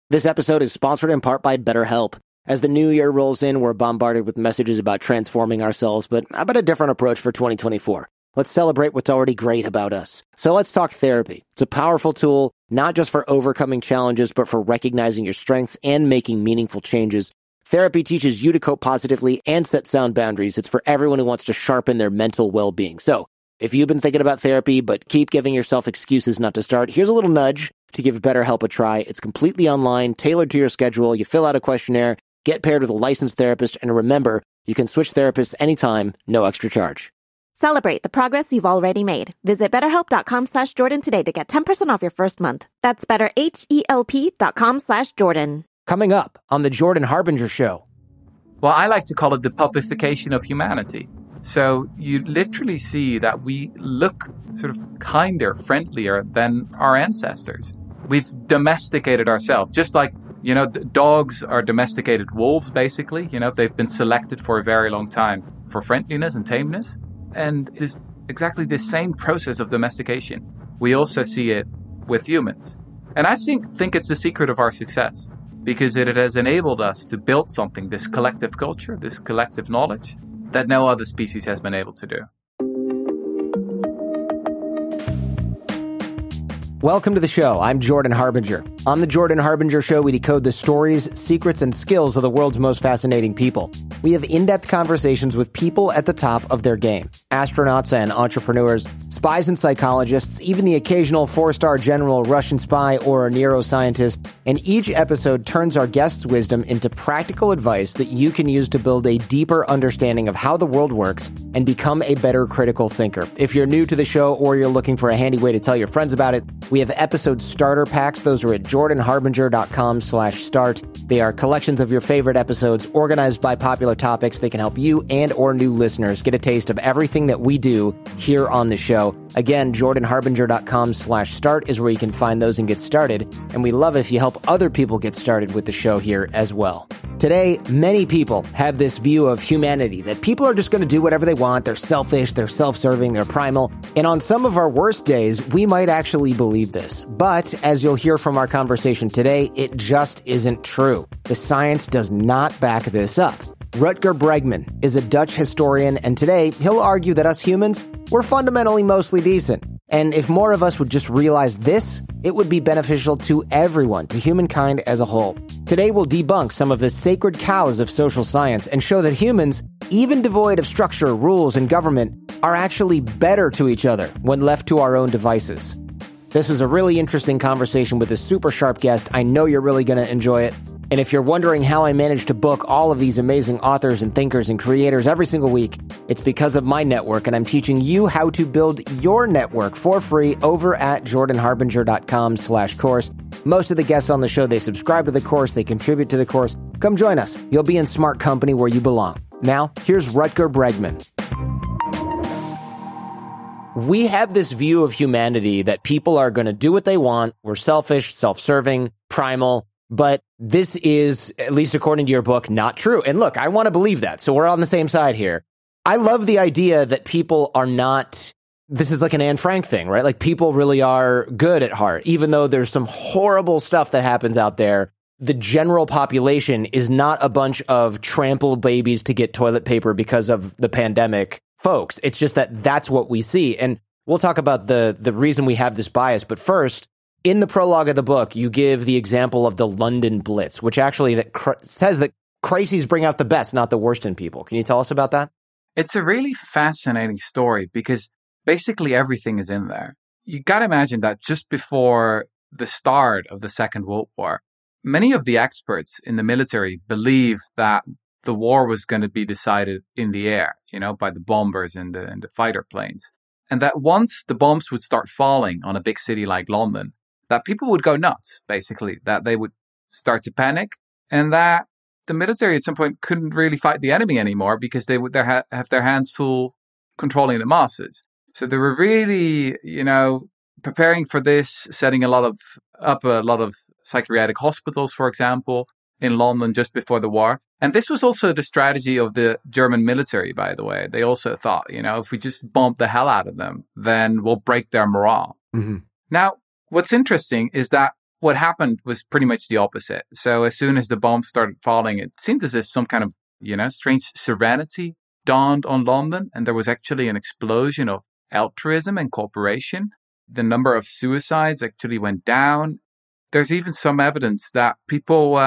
This episode is sponsored in part by BetterHelp. As the new year rolls in, we're bombarded with messages about transforming ourselves, but how about a different approach for 2024? Let's celebrate what's already great about us. So let's talk therapy. It's a powerful tool, not just for overcoming challenges, but for recognizing your strengths and making meaningful changes. Therapy teaches you to cope positively and set sound boundaries. It's for everyone who wants to sharpen their mental well-being. So if you've been thinking about therapy, but keep giving yourself excuses not to start, here's a little nudge to give BetterHelp a try. It's completely online, tailored to your schedule. You fill out a questionnaire, get paired with a licensed therapist, and remember, you can switch therapists anytime, no extra charge. Celebrate the progress you've already made. Visit BetterHelp.com/Jordan today to get 10% off your first month. That's BetterHelp.com/Jordan. Coming up on the Jordan Harbinger Show. Well, I like to call it the puppification of humanity. So you literally see that we look sort of kinder, friendlier than our ancestors. We've domesticated ourselves, just like, dogs are domesticated wolves, basically. They've been selected for a very long time for friendliness and tameness. And this exactly the same process of domestication. We also see it with humans. And I think it's the secret of our success, because it has enabled us to build something, this collective culture, this collective knowledge, that no other species has been able to do. Welcome to the show. I'm Jordan Harbinger. On the Jordan Harbinger Show, we decode the stories, secrets, and skills of the world's most fascinating people. We have in-depth conversations with people at the top of their game. Astronauts and entrepreneurs, spies and psychologists, even the occasional 4-star general, Russian spy, or a neuroscientist. And each episode turns our guests' wisdom into practical advice that you can use to build a deeper understanding of how the world works and become a better critical thinker. If you're new to the show or you're looking for a handy way to tell your friends about it, we have episode starter packs. Those are at jordanharbinger.com/start. They are collections of your favorite episodes organized by popular topics. They can help you and or new listeners get a taste of everything that we do here on the show. Again, jordanharbinger.com/start is where you can find those and get started. And we love if you help other people get started with the show here as well. Today, many people have this view of humanity that people are just going to do whatever they want. They're selfish, they're self-serving, they're primal. And on some of our worst days, we might actually believe this. But as you'll hear from our conversation today, it just isn't true. The science does not back this up. Rutger Bregman is a Dutch historian, and today he'll argue that us humans, we're fundamentally mostly decent. And if more of us would just realize this, it would be beneficial to everyone, to humankind as a whole. Today we'll debunk some of the sacred cows of social science and show that humans, even devoid of structure, rules, and government, are actually better to each other when left to our own devices. This was a really interesting conversation with a super sharp guest. I know you're really going to enjoy it. And if you're wondering how I managed to book all of these amazing authors and thinkers and creators every single week, it's because of my network, and I'm teaching you how to build your network for free over at jordanharbinger.com/course. Most of the guests on the show, they subscribe to the course, they contribute to the course. Come join us. You'll be in smart company where you belong. Now, here's Rutger Bregman. We have this view of humanity that people are going to do what they want. We're selfish, self-serving, primal. But this is, at least according to your book, not true. And look, I want to believe that. So we're on the same side here. I love the idea that people are not, this is like an Anne Frank thing, right? Like people really are good at heart, even though there's some horrible stuff that happens out there. The general population is not a bunch of trampled babies to get toilet paper because of the pandemic folks. It's just that that's what we see. And we'll talk about the reason we have this bias. But first, in the prologue of the book, you give the example of the London Blitz, which actually says that crises bring out the best, not the worst in people. Can you tell us about that? It's a really fascinating story because basically everything is in there. You got to imagine that just before the start of the Second World War, many of the experts in the military believed that the war was going to be decided in the air, by the bombers and the fighter planes. And that once the bombs would start falling on a big city like London, that people would go nuts, basically, that they would start to panic, and that the military at some point couldn't really fight the enemy anymore because they would have their hands full controlling the masses. So they were really, preparing for this, setting up a lot of psychiatric hospitals, for example, in London just before the war. And this was also the strategy of the German military, by the way. They also thought, if we just bomb the hell out of them, then we'll break their morale. Mm-hmm. Now, what's interesting is that what happened was pretty much the opposite. So as soon as the bombs started falling, it seemed as if some kind of, strange serenity dawned on London. And there was actually an explosion of altruism and cooperation. The number of suicides actually went down. There's even some evidence that people,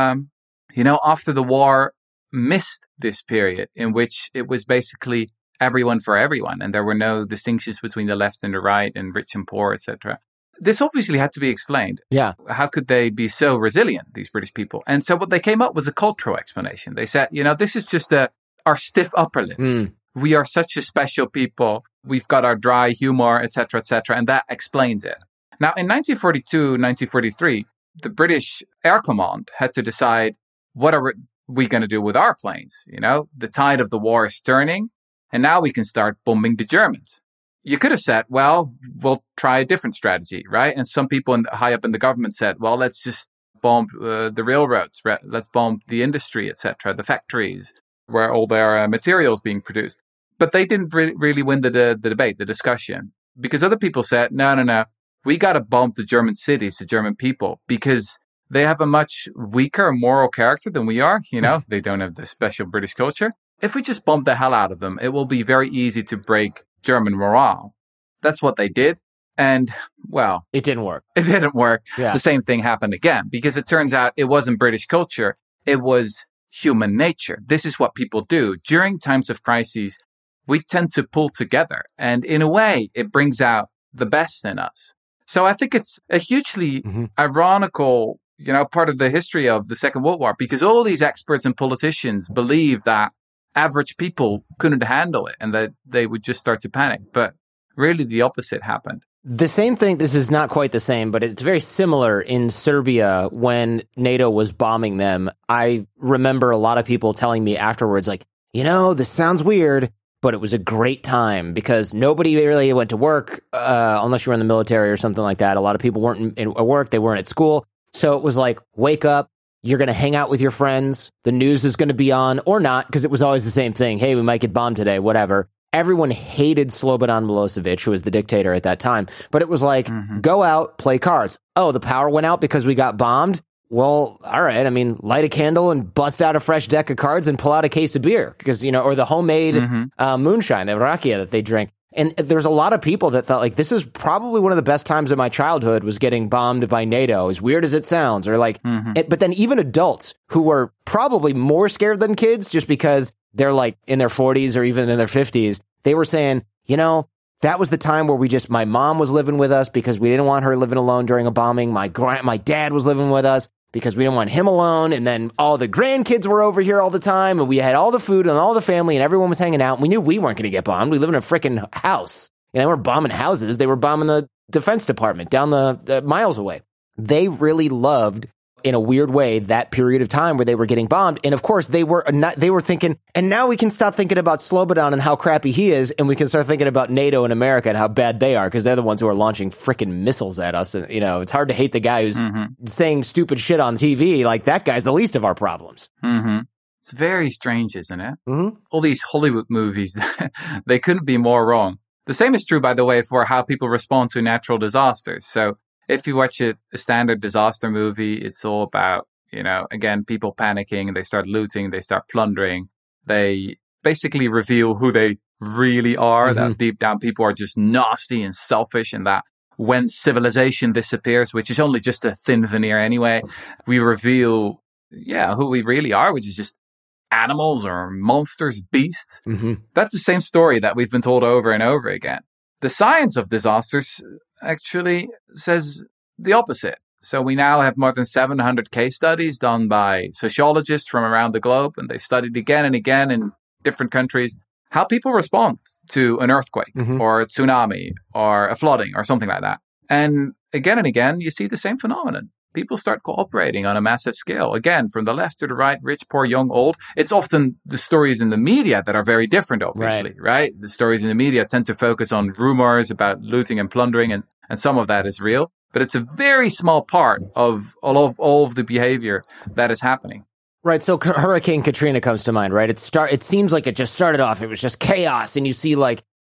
after the war missed this period in which it was basically everyone for everyone. And there were no distinctions between the left and the right and rich and poor, etc. This obviously had to be explained. Yeah. How could they be so resilient, these British people? And so what they came up with was a cultural explanation. They said, this is just our stiff upper lip. We are such a special people. We've got our dry humor, etc., etc., and that explains it. Now, in 1942, 1943, the British Air Command had to decide, what are we going to do with our planes? The tide of the war is turning, and now we can start bombing the Germans. You could have said, well, we'll try a different strategy, right? And some people high up in the government said, well, let's just bomb the railroads, let's bomb the industry, etc., the factories where all their materials being produced. But they didn't really win the debate, the discussion, because other people said, no, we got to bomb the German cities, the German people, because they have a much weaker moral character than we are. They don't have the special British culture. If we just bomb the hell out of them, it will be very easy to break German morale. That's what they did. And, well, it didn't work. It didn't work. Yeah. The same thing happened again, because it turns out it wasn't British culture. It was human nature. This is what people do. During times of crises, we tend to pull together. And in a way, it brings out the best in us. So I think it's a hugely ironical, part of the history of the Second World War, because all these experts and politicians believe that average people couldn't handle it and that they would just start to panic. But really the opposite happened. The same thing, this is not quite the same, but it's very similar in Serbia when NATO was bombing them. I remember a lot of people telling me afterwards, like, this sounds weird, but it was a great time because nobody really went to work unless you were in the military or something like that. A lot of people weren't at work. They weren't at school. So it was like, wake up. You're going to hang out with your friends. The news is going to be on or not, because it was always the same thing. Hey, we might get bombed today, whatever. Everyone hated Slobodan Milosevic, who was the dictator at that time. But it was like, go out, play cards. Oh, the power went out because we got bombed? Well, all right. I mean, light a candle and bust out a fresh deck of cards and pull out a case of beer, because, or the homemade moonshine, the rakia that they drink. And there's a lot of people that thought, like, this is probably one of the best times of my childhood was getting bombed by NATO, as weird as it sounds. Or like, but then even adults who were probably more scared than kids just because they're like in their 40s or even in their 50s, they were saying, that was the time where my mom was living with us because we didn't want her living alone during a bombing. My dad was living with us because we didn't want him alone. And then all the grandkids were over here all the time, and we had all the food and all the family, and everyone was hanging out. And we knew we weren't going to get bombed. We live in a freaking house. They weren't bombing houses. They were bombing the Defense Department down the miles away. They really loved, in a weird way, that period of time where they were getting bombed. And of course, they were thinking, and now we can stop thinking about Slobodan and how crappy he is, and we can start thinking about NATO and America and how bad they are, because they're the ones who are launching freaking missiles at us. And, it's hard to hate the guy who's saying stupid shit on TV. Like, that guy's the least of our problems. It's very strange, isn't it? All these Hollywood movies, they couldn't be more wrong. The same is true, by the way, for how people respond to natural disasters. So if you watch a standard disaster movie, it's all about, again, people panicking, and they start looting, they start plundering. They basically reveal who they really are, that deep down people are just nasty and selfish, and that when civilization disappears, which is only just a thin veneer anyway, we reveal, who we really are, which is just animals or monsters, beasts. That's the same story that we've been told over and over again. The science of disasters actually says the opposite. So we now have more than 700 case studies done by sociologists from around the globe, and they've studied again and again in different countries how people respond to an earthquake or a tsunami or a flooding or something like that. And again, you see the same phenomenon. People start cooperating on a massive scale. Again, from the left to the right, rich, poor, young, old. It's often the stories in the media that are very different, obviously, right? The stories in the media tend to focus on rumors about looting and plundering, and some of that is real. But it's a very small part of all of the behavior that is happening. Right. So Hurricane Katrina comes to mind, right? It seems like it just started off. It was just chaos. And you see like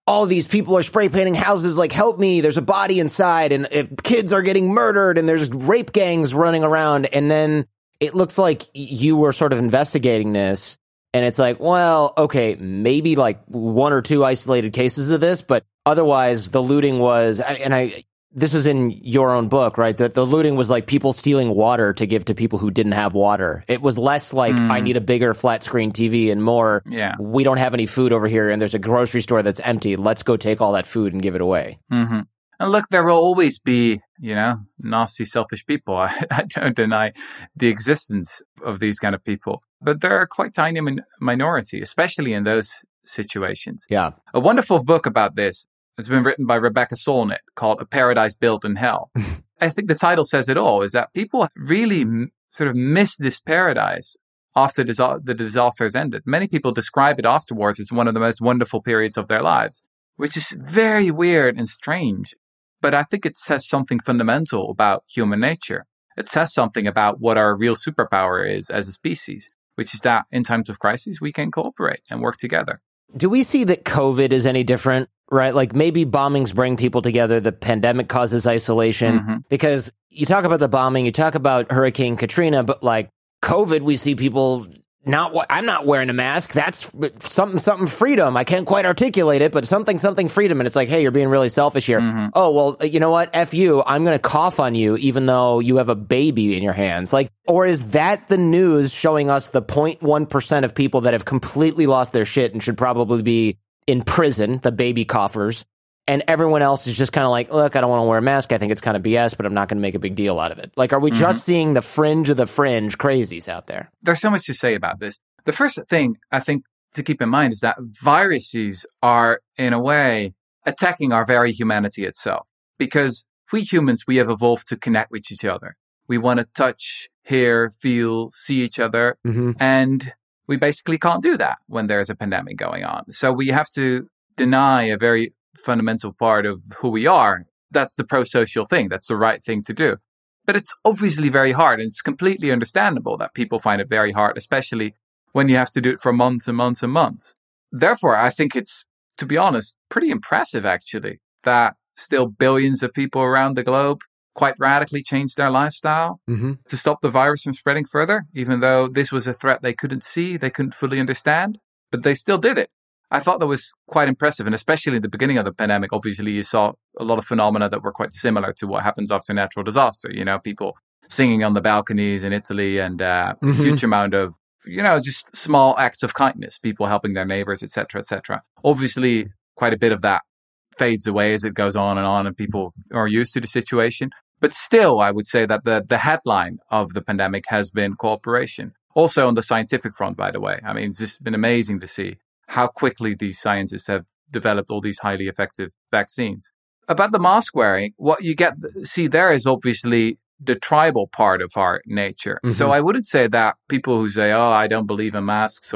all these people are spray painting houses, like, help me, there's a body inside, and kids are getting murdered, and there's rape gangs running around. And then it looks like you were sort of investigating this, and it's like, well, okay, maybe like one or two isolated cases of this, but otherwise the looting was, this was in your own book, right? That the looting was like people stealing water to give to people who didn't have water. It was less like, I need a bigger flat screen TV, and more, we don't have any food over here and there's a grocery store that's empty. Let's go take all that food and give it away. Mm-hmm. And look, there will always be, nasty, selfish people. I don't deny the existence of these kind of people. But they're a quite tiny minority, especially in those situations. Yeah. A wonderful book about this has been written by Rebecca Solnit called A Paradise Built in Hell. I think the title says it all, is that people really sort of miss this paradise after the disaster has ended. Many people describe it afterwards as one of the most wonderful periods of their lives, which is very weird and strange. But I think it says something fundamental about human nature. It says something about what our real superpower is as a species, which is that in times of crisis, we can cooperate and work together. Do we see that COVID is any different, right? Like maybe bombings bring people together. The pandemic causes isolation because you talk about the bombing, you talk about Hurricane Katrina, but like COVID, we see people I'm not wearing a mask. That's something freedom. I can't quite articulate it, but something freedom. And it's like, hey, you're being really selfish here. Oh, well, you know what? F you. I'm going to cough on you even though you have a baby in your hands. Like, or is that the news showing us the 0.1% of people that have completely lost their shit and should probably be in prison, the baby coughers, and everyone else is just kind of like, look, I don't want to wear a mask. I think it's kind of BS, but I'm not going to make a big deal out of it. Like, are we just seeing the fringe of the fringe crazies out there? There's so much to say about this. The first thing I think to keep in mind is that viruses are, in a way, attacking our very humanity itself. Because we humans, we have evolved to connect with each other. We want to touch, hear, feel, see each other. And we basically can't do that when there's a pandemic going on. So we have to deny a very fundamental part of who we are. That's the pro-social thing. That's the right thing to do. But it's obviously very hard, and it's completely understandable that people find it very hard, especially when you have to do it for months and months and months. Therefore, I think it's, to be honest, pretty impressive, actually, that still billions of people around the globe quite radically changed their lifestyle to stop the virus from spreading further, even though this was a threat they couldn't see, they couldn't fully understand, but they still did it. I thought that was quite impressive. And especially in the beginning of the pandemic, obviously, you saw a lot of phenomena that were quite similar to what happens after natural disaster. People singing on the balconies in Italy and a huge amount of, just small acts of kindness, people helping their neighbors, etc., etc. Obviously, quite a bit of that fades away as it goes on and people are used to the situation. But still, I would say that the headline of the pandemic has been cooperation. Also on the scientific front, by the way. I mean, it's just been amazing to see how quickly these scientists have developed all these highly effective vaccines. About the mask wearing, what you see there is obviously the tribal part of our nature. So I wouldn't say that people who say, oh, I don't believe in masks,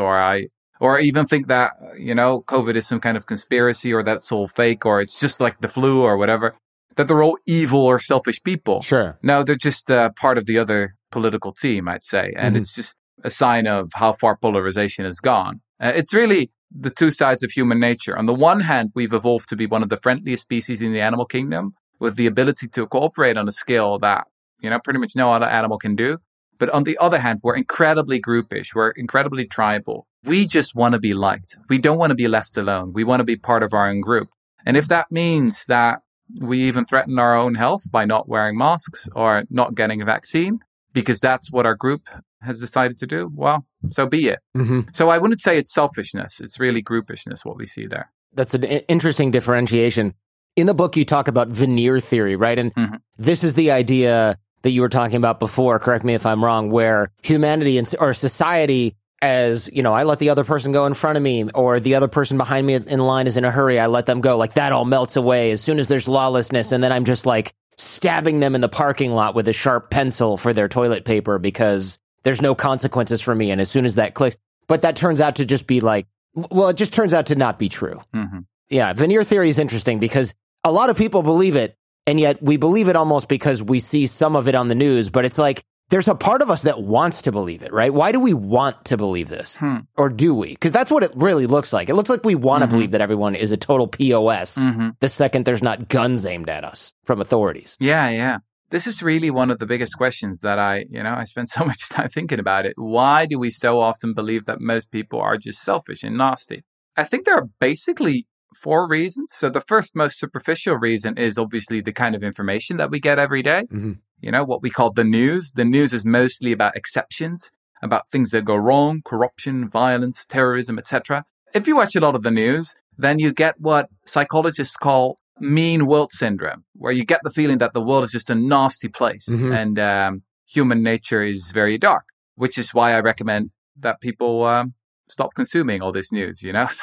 or even think that, COVID is some kind of conspiracy, or that's all fake, or it's just like the flu or whatever, that they're all evil or selfish people. Sure. No, they're just part of the other political team, I'd say. And it's just a sign of how far polarization has gone. It's really the two sides of human nature. On the one hand, we've evolved to be one of the friendliest species in the animal kingdom, with the ability to cooperate on a scale that, pretty much no other animal can do. But on the other hand, we're incredibly groupish. We're incredibly tribal. We just want to be liked. We don't want to be left alone. We want to be part of our own group. And if that means that we even threaten our own health by not wearing masks or not getting a vaccine, because that's what our group has decided to do, well, so be it. So I wouldn't say it's selfishness. It's really groupishness, what we see there. That's an interesting differentiation. In the book, you talk about veneer theory, right? And this is the idea that you were talking about before, correct me if I'm wrong, where humanity or society, as, I let the other person go in front of me, or the other person behind me in line is in a hurry, I let them go. Like that all melts away as soon as there's lawlessness. And then I'm just like stabbing them in the parking lot with a sharp pencil for their toilet paper because there's no consequences for me. And as soon as that clicks, but that turns out to just be like, well, it just turns out to not be true. Yeah. Veneer theory is interesting because a lot of people believe it. And yet we believe it almost because we see some of it on the news, but it's like, there's a part of us that wants to believe it, right? Why do we want to believe this? Or do we? Because that's what it really looks like. It looks like we want to believe that everyone is a total POS the second there's not guns aimed at us from authorities. Yeah. This is really one of the biggest questions that I spend so much time thinking about it. Why do we so often believe that most people are just selfish and nasty? I think there are basically 4 reasons. So the first most superficial reason is obviously the kind of information that we get every day. What we call the news. The news is mostly about exceptions, about things that go wrong, corruption, violence, terrorism, etc. If you watch a lot of the news, then you get what psychologists call mean world syndrome, where you get the feeling that the world is just a nasty place and human nature is very dark, which is why I recommend that people stop consuming all this news,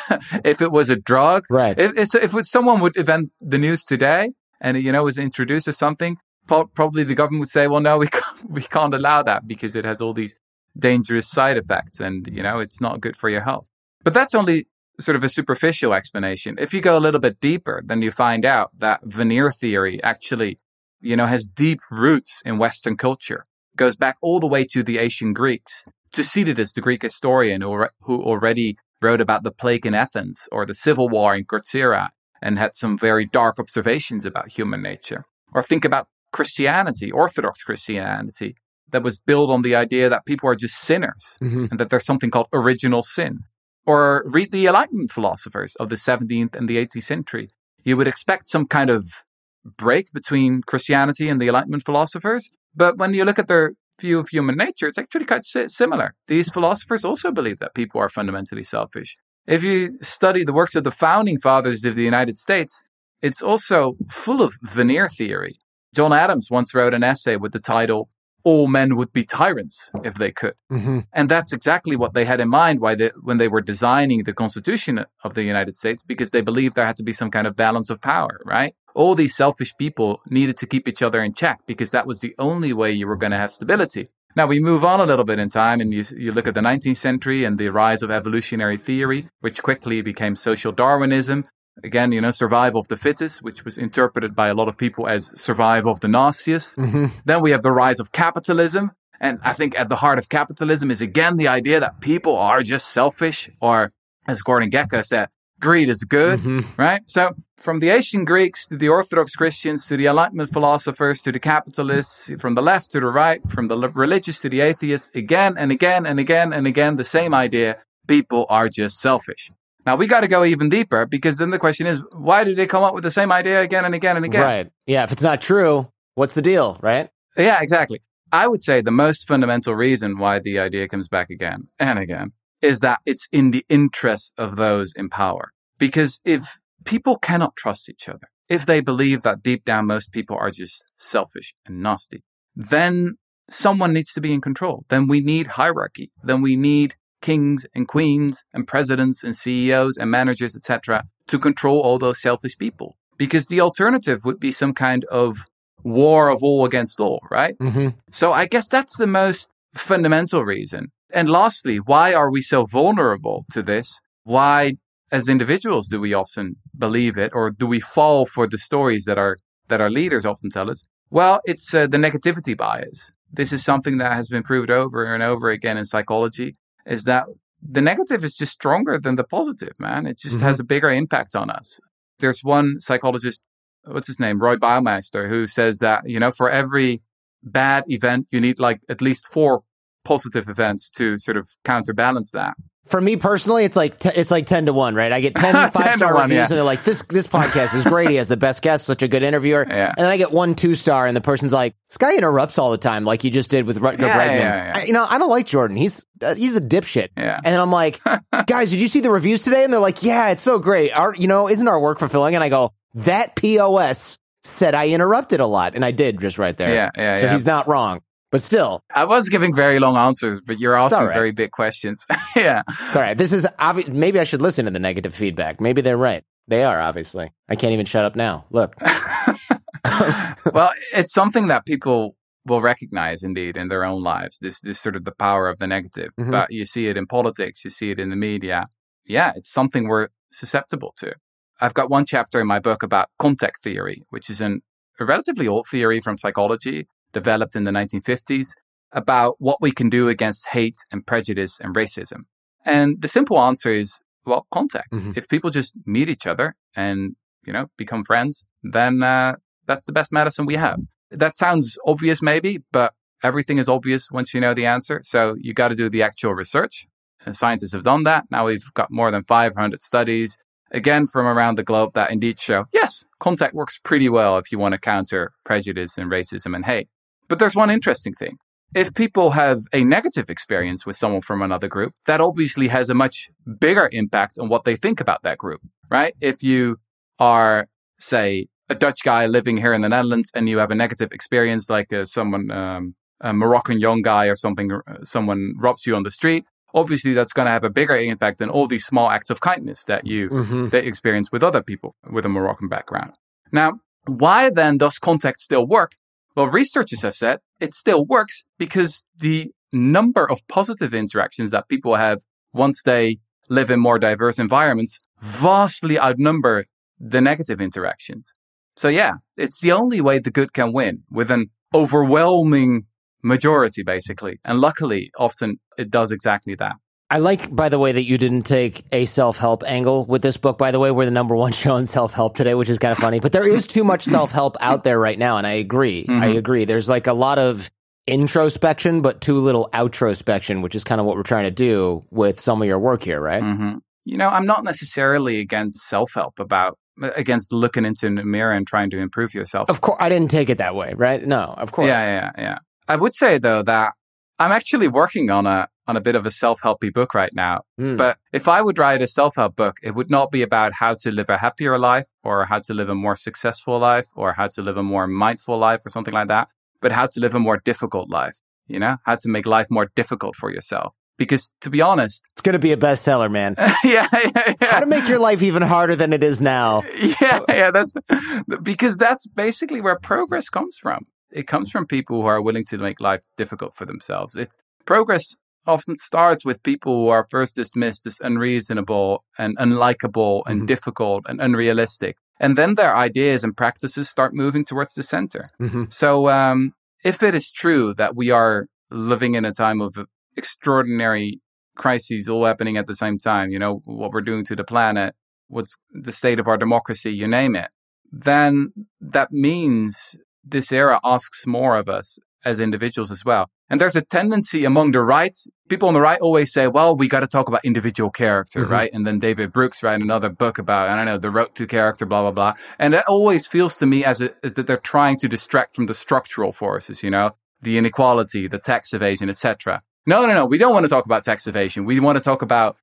If it was a drug, right? If someone would invent the news today and, was introduced as something, probably the government would say, well, no, we can't allow that because it has all these dangerous side effects and, it's not good for your health. But that's only sort of a superficial explanation. If you go a little bit deeper, then you find out that veneer theory actually, has deep roots in Western culture. It goes back all the way to the ancient Greeks. Thucydides, the Greek historian who already wrote about the plague in Athens or the civil war in Corcyra and had some very dark observations about human nature. Or think about Christianity, Orthodox Christianity, that was built on the idea that people are just sinners and that there's something called original sin. Or read the Enlightenment philosophers of the 17th and the 18th century. You would expect some kind of break between Christianity and the Enlightenment philosophers. But when you look at their view of human nature, it's actually quite similar. These philosophers also believe that people are fundamentally selfish. If you study the works of the founding fathers of the United States, it's also full of veneer theory. John Adams once wrote an essay with the title, All Men Would Be Tyrants If They Could. And that's exactly what they had in mind when they were designing the Constitution of the United States, because they believed there had to be some kind of balance of power, right? All these selfish people needed to keep each other in check because that was the only way you were going to have stability. Now, we move on a little bit in time and you look at the 19th century and the rise of evolutionary theory, which quickly became social Darwinism. Again, survival of the fittest, which was interpreted by a lot of people as survival of the nastiest. Then we have the rise of capitalism. And I think at the heart of capitalism is, again, the idea that people are just selfish, or as Gordon Gekko said, greed is good, right? So from the ancient Greeks to the Orthodox Christians to the Enlightenment philosophers to the capitalists, from the left to the right, from the religious to the atheists, again and again and again and again, the same idea, people are just selfish. Now, we got to go even deeper, because then the question is, why do they come up with the same idea again and again and again? Right. Yeah, if it's not true, what's the deal, right? Yeah, exactly. I would say the most fundamental reason why the idea comes back again and again is that it's in the interest of those in power. Because if people cannot trust each other, if they believe that deep down most people are just selfish and nasty, then someone needs to be in control. Then we need hierarchy. Then we need kings and queens and presidents and CEOs and managers, etc., to control all those selfish people. Because the alternative would be some kind of war of all against all, right? So I guess that's the most fundamental reason. And lastly, why are we so vulnerable to this? Why, as individuals, do we often believe it, or do we fall for the stories that our leaders often tell us? Well, it's the negativity bias. This is something that has been proved over and over again in psychology, is that the negative is just stronger than the positive, man. It just has a bigger impact on us. There's one psychologist, what's his name, Roy Baumeister, who says that, for every bad event, you need like at least 4 positive events to sort of counterbalance that. For me personally, it's like 10 to 1, right? I get 10 5-star reviews, and they're like, this podcast is great. He has the best guest, such a good interviewer. Yeah. And then I get 1 2-star, and the person's like, this guy interrupts all the time, like he just did with Rutger Bregman. Yeah. I don't like Jordan. He's a dipshit. Yeah. And then I'm like, guys, did you see the reviews today? And they're like, yeah, it's so great. Isn't our work fulfilling? And I go, that POS said I interrupted a lot, and I did just right there. So he's not wrong. But still, I was giving very long answers, but you're asking very big questions. Yeah. It's all right. This is maybe I should listen to the negative feedback. Maybe they're right. They are, obviously. I can't even shut up now. Look. Well, it's something that people will recognize, indeed, in their own lives, this sort of the power of the negative. But you see it in politics, you see it in the media. Yeah, it's something we're susceptible to. I've got one chapter in my book about contact theory, which is a relatively old theory from psychology, developed in the 1950s. about what we can do against hate and prejudice and racism. And the simple answer is, well, contact. If people just meet each other and, become friends, then that's the best medicine we have. That sounds obvious maybe, but everything is obvious once you know the answer. So you got to do the actual research. And scientists have done that. Now we've got more than 500 studies, again, from around the globe that indeed show, yes, contact works pretty well if you want to counter prejudice and racism and hate. But there's one interesting thing. If people have a negative experience with someone from another group, that obviously has a much bigger impact on what they think about that group, right? If you are, say, a Dutch guy living here in the Netherlands and you have a negative experience like a Moroccan young guy or something, someone robs you on the street, obviously that's going to have a bigger impact than all these small acts of kindness that you experience with other people with a Moroccan background. Now, why then does contact still work? Well, researchers have said it still works because the number of positive interactions that people have once they live in more diverse environments vastly outnumber the negative interactions. So yeah, it's the only way the good can win, with an overwhelming majority, basically. And luckily, often it does exactly that. I like, by the way, that you didn't take a self-help angle with this book. By the way, we're the number one show in self-help today, which is kind of funny. But there is too much self-help out there right now, and I agree. I agree. There's like a lot of introspection, but too little outrospection, which is kind of what we're trying to do with some of your work here, right? I'm not necessarily against self-help, against looking into the mirror and trying to improve yourself. Of course, I didn't take it that way, right? No, of course. Yeah. I would say, though, that I'm actually working on a bit of a self-helpy book right now. But if I would write a self-help book, it would not be about how to live a happier life or how to live a more successful life or how to live a more mindful life or something like that, but how to live a more difficult life, how to make life more difficult for yourself. Because to be honest, it's going to be a bestseller, man. Yeah. How to make your life even harder than it is now. Yeah. Because that's basically where progress comes from. It comes from people who are willing to make life difficult for themselves. Progress often starts with people who are first dismissed as unreasonable and unlikable and difficult and unrealistic. And then their ideas and practices start moving towards the center. So if it is true that we are living in a time of extraordinary crises all happening at the same time, what we're doing to the planet, what's the state of our democracy, you name it, then that means this era asks more of us as individuals as well. And there's a tendency among the right, people on the right always say, well, we got to talk about individual character, right? And then David Brooks write another book about, the road to character, blah, blah, blah. And it always feels to me as that they're trying to distract from the structural forces, the inequality, the tax evasion, etc. No. We don't want to talk about tax evasion. We want to talk about,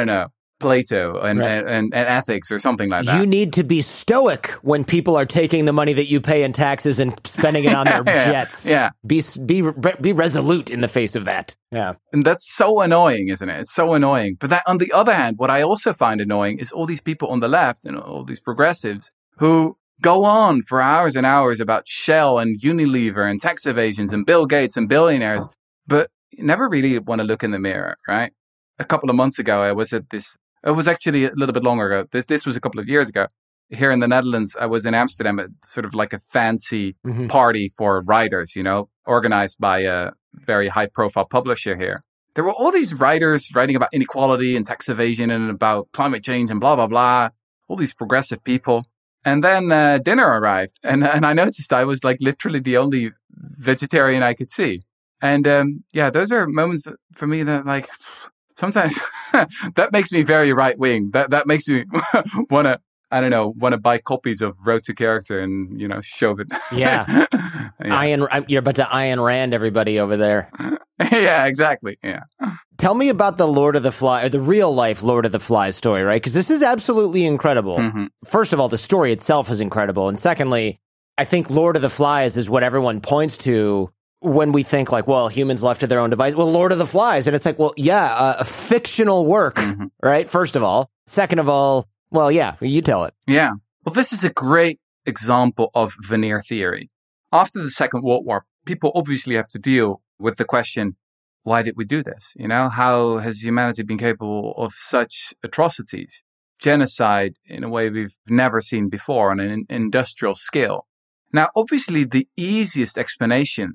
Plato and ethics or something like that. You need to be stoic when people are taking the money that you pay in taxes and spending it on their jets. Yeah. Be resolute in the face of that. Yeah. And that's so annoying, isn't it? It's so annoying. But that, on the other hand, what I also find annoying is all these people on the left and all these progressives who go on for hours and hours about Shell and Unilever and tax evasions and Bill Gates and billionaires, but never really want to look in the mirror, right? A couple of months ago, I was at this. It was actually a little bit longer ago. This was a couple of years ago. Here in the Netherlands, I was in Amsterdam at sort of like a fancy party for writers, organized by a very high-profile publisher here. There were all these writers writing about inequality and tax evasion and about climate change and blah, blah, blah. All these progressive people. And then dinner arrived. And I noticed I was like literally the only vegetarian I could see. And those are moments for me that like... Sometimes that makes me very right wing. That makes me want to buy copies of Road to Character and, shove it. Yeah. You're about to Ayn Rand everybody over there. Yeah, exactly. Yeah. Tell me about the Lord of the Flies, or the real life Lord of the Flies story, right? Because this is absolutely incredible. First of all, the story itself is incredible. And secondly, I think Lord of the Flies is what everyone points to when we think like, well, humans left to their own device. Well, Lord of the Flies. And it's like, well, yeah, a fictional work, right? First of all. Second of all, well, yeah, you tell it. Yeah. Well, this is a great example of veneer theory. After the Second World War, people obviously have to deal with the question, why did we do this? How has humanity been capable of such atrocities? Genocide in a way we've never seen before on an industrial scale. Now, obviously, the easiest explanation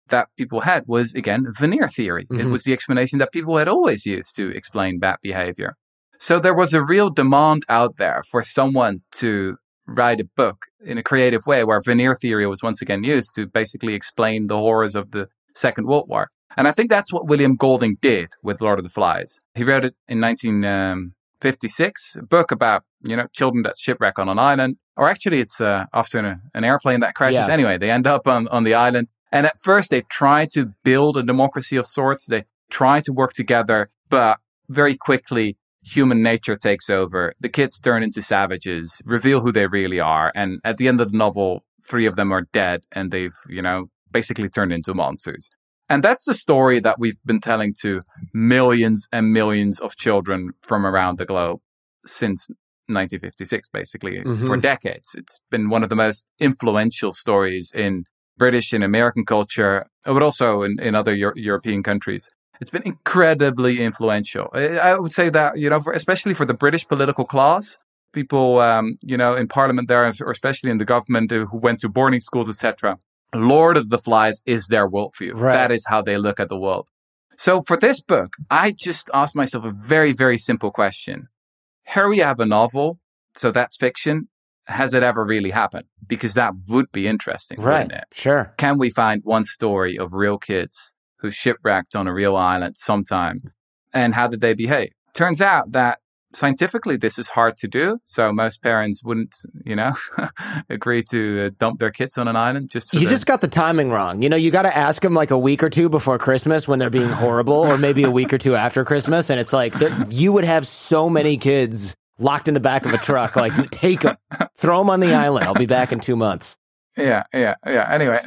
that people had was, again, veneer theory. It was the explanation that people had always used to explain bat behavior. So there was a real demand out there for someone to write a book in a creative way where veneer theory was once again used to basically explain the horrors of the Second World War. And I think that's what William Golding did with Lord of the Flies. He wrote it in 1956, a book about, children that shipwreck on an island. Or actually, it's after an airplane that crashes. Yeah. Anyway, they end up on the island. And at first, they try to build a democracy of sorts. They try to work together, but very quickly, human nature takes over. The kids turn into savages, reveal who they really are. And at the end of the novel, 3 of them are dead and they've, basically turned into monsters. And that's the story that we've been telling to millions and millions of children from around the globe since 1956, basically, for decades. It's been one of the most influential stories in British and American culture, but also in other European countries. It's been incredibly influential. I would say that, especially for the British political class, people, in Parliament there, or especially in the government who went to boarding schools, etc., Lord of the Flies is their worldview. Right. That is how they look at the world. So for this book, I just asked myself a very, very simple question. Here we have a novel, so that's fiction. Has it ever really happened? Because that would be interesting, wouldn't it? Sure. Can we find one story of real kids who shipwrecked on a real island sometime? And how did they behave? Turns out that scientifically, this is hard to do. So most parents wouldn't, agree to dump their kids on an island. Just got the timing wrong. You got to ask them like a week or two before Christmas when they're being horrible, or maybe a week or two after Christmas. And it's like, you would have so many kids locked in the back of a truck. Like, take them, throw them on the island. I'll be back in 2 months. Yeah. Anyway,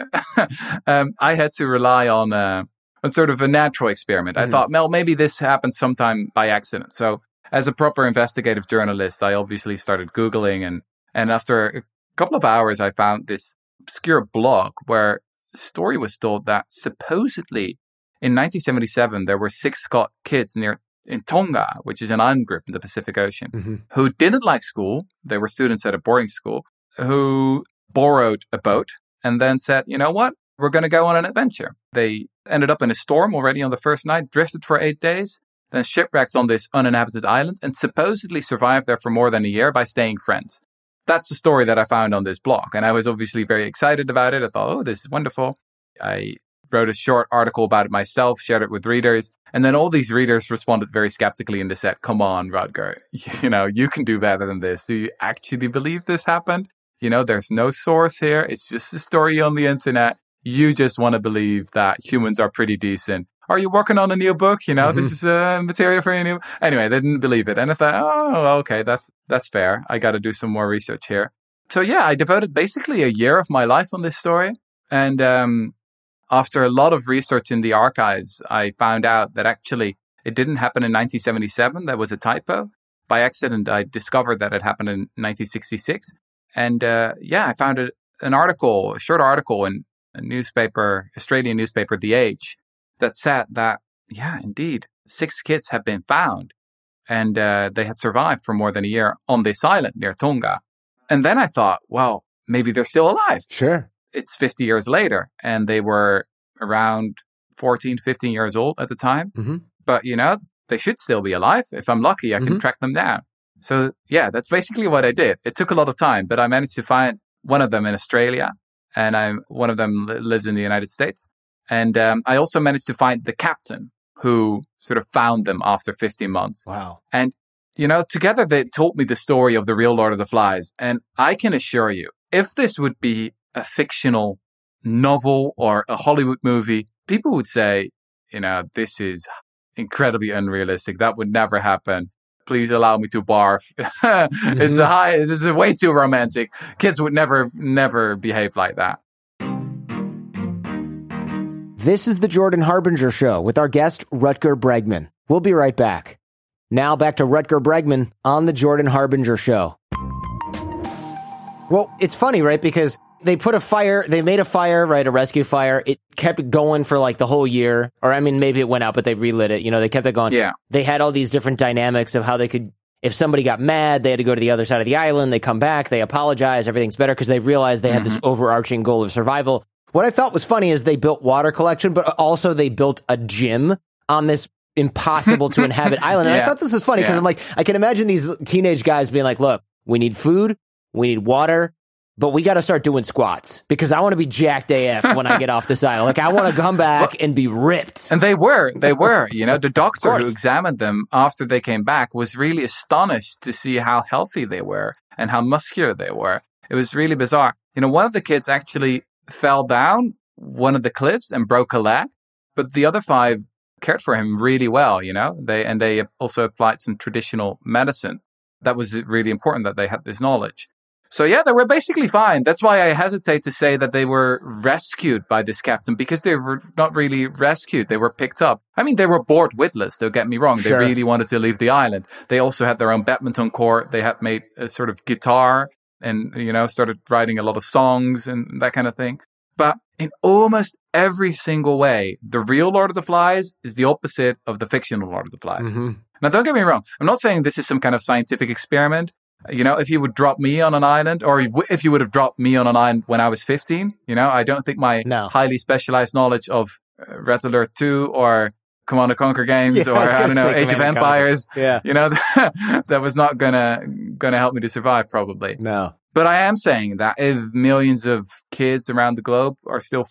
I had to rely on sort of a natural experiment. I thought, well, maybe this happened sometime by accident. So as a proper investigative journalist, I obviously started Googling, and after a couple of hours, I found this obscure blog where a story was told that supposedly in 1977, there were 6 kids in Tonga, which is an island group in the Pacific Ocean, who didn't like school. They were students at a boarding school who borrowed a boat and then said, you know what, we're going to go on an adventure. They ended up in a storm already on the first night, drifted for 8 days, then shipwrecked on this uninhabited island and supposedly survived there for more than a year by staying friends. That's the story that I found on this blog. And I was obviously very excited about it. I thought, oh, this is wonderful. I wrote a short article about it myself, shared it with readers. And then all these readers responded very skeptically and they said, come on, Rutger, you can do better than this. Do you actually believe this happened? There's no source here. It's just a story on the internet. You just want to believe that humans are pretty decent. Are you working on a new book? This is material for a new... Anyway, they didn't believe it. And I thought, oh, okay, that's fair. I got to do some more research here. So yeah, I devoted basically a year of my life on this story. And after a lot of research in the archives, I found out that actually it didn't happen in 1977. That was a typo. By accident, I discovered that it happened in 1966. And I found a short article in a newspaper, Australian newspaper, The Age, that said that, indeed, 6 kids had been found and they had survived for more than a year on this island near Tonga. And then I thought, well, maybe they're still alive. Sure. It's 50 years later and they were around 14, 15 years old at the time. But, they should still be alive. If I'm lucky, I can track them down. So, that's basically what I did. It took a lot of time, but I managed to find one of them in Australia and one of them lives in the United States. And I also managed to find the captain who sort of found them after 15 months. Wow. And, together they told me the story of the real Lord of the Flies. And I can assure you, if this would be a fictional novel or a Hollywood movie, people would say, this is incredibly unrealistic. That would never happen. Please allow me to barf. This is way too romantic. Kids would never behave like that. This is the Jordan Harbinger Show with our guest, Rutger Bregman. We'll be right back. Now back to Rutger Bregman on the Jordan Harbinger Show. Well, it's funny, right? Because they made a fire, right? A rescue fire. It kept going for like the whole year. Or maybe it went out, but they relit it. They kept it going. Yeah. They had all these different dynamics of how they could, if somebody got mad, they had to go to the other side of the island. They come back, they apologize, everything's better because they realized they had this overarching goal of survival. What I thought was funny is they built water collection, but also they built a gym on this impossible to inhabit island. And I thought this was funny because I'm like, I can imagine these teenage guys being like, look, we need food, we need water, but we got to start doing squats because I want to be jacked AF when I get off this island. Like, I want to come back and be ripped. And they were, the doctor who examined them after they came back was really astonished to see how healthy they were and how muscular they were. It was really bizarre. One of the kids actually fell down one of the cliffs and broke a leg, but the other 5 cared for him really well, They also applied some traditional medicine. That was really important that they had this knowledge. So yeah, they were basically fine. That's why I hesitate to say that they were rescued by this captain, because they were not really rescued. They were picked up. I mean, they were bored witless, don't get me wrong. Sure. They really wanted to leave the island. They also had their own badminton court. They had made a sort of guitar and, started writing a lot of songs and that kind of thing. But in almost every single way, the real Lord of the Flies is the opposite of the fictional Lord of the Flies. Mm-hmm. Now, don't get me wrong. I'm not saying this is some kind of scientific experiment. If you would drop me on an island, or if you would have dropped me on an island when I was 15, I don't think my highly specialized knowledge of Red Alert 2 or Command & Conquer games or, I don't know, Age of Empires, that was not gonna help me to survive, probably. No. But I am saying that if millions of kids around the globe are still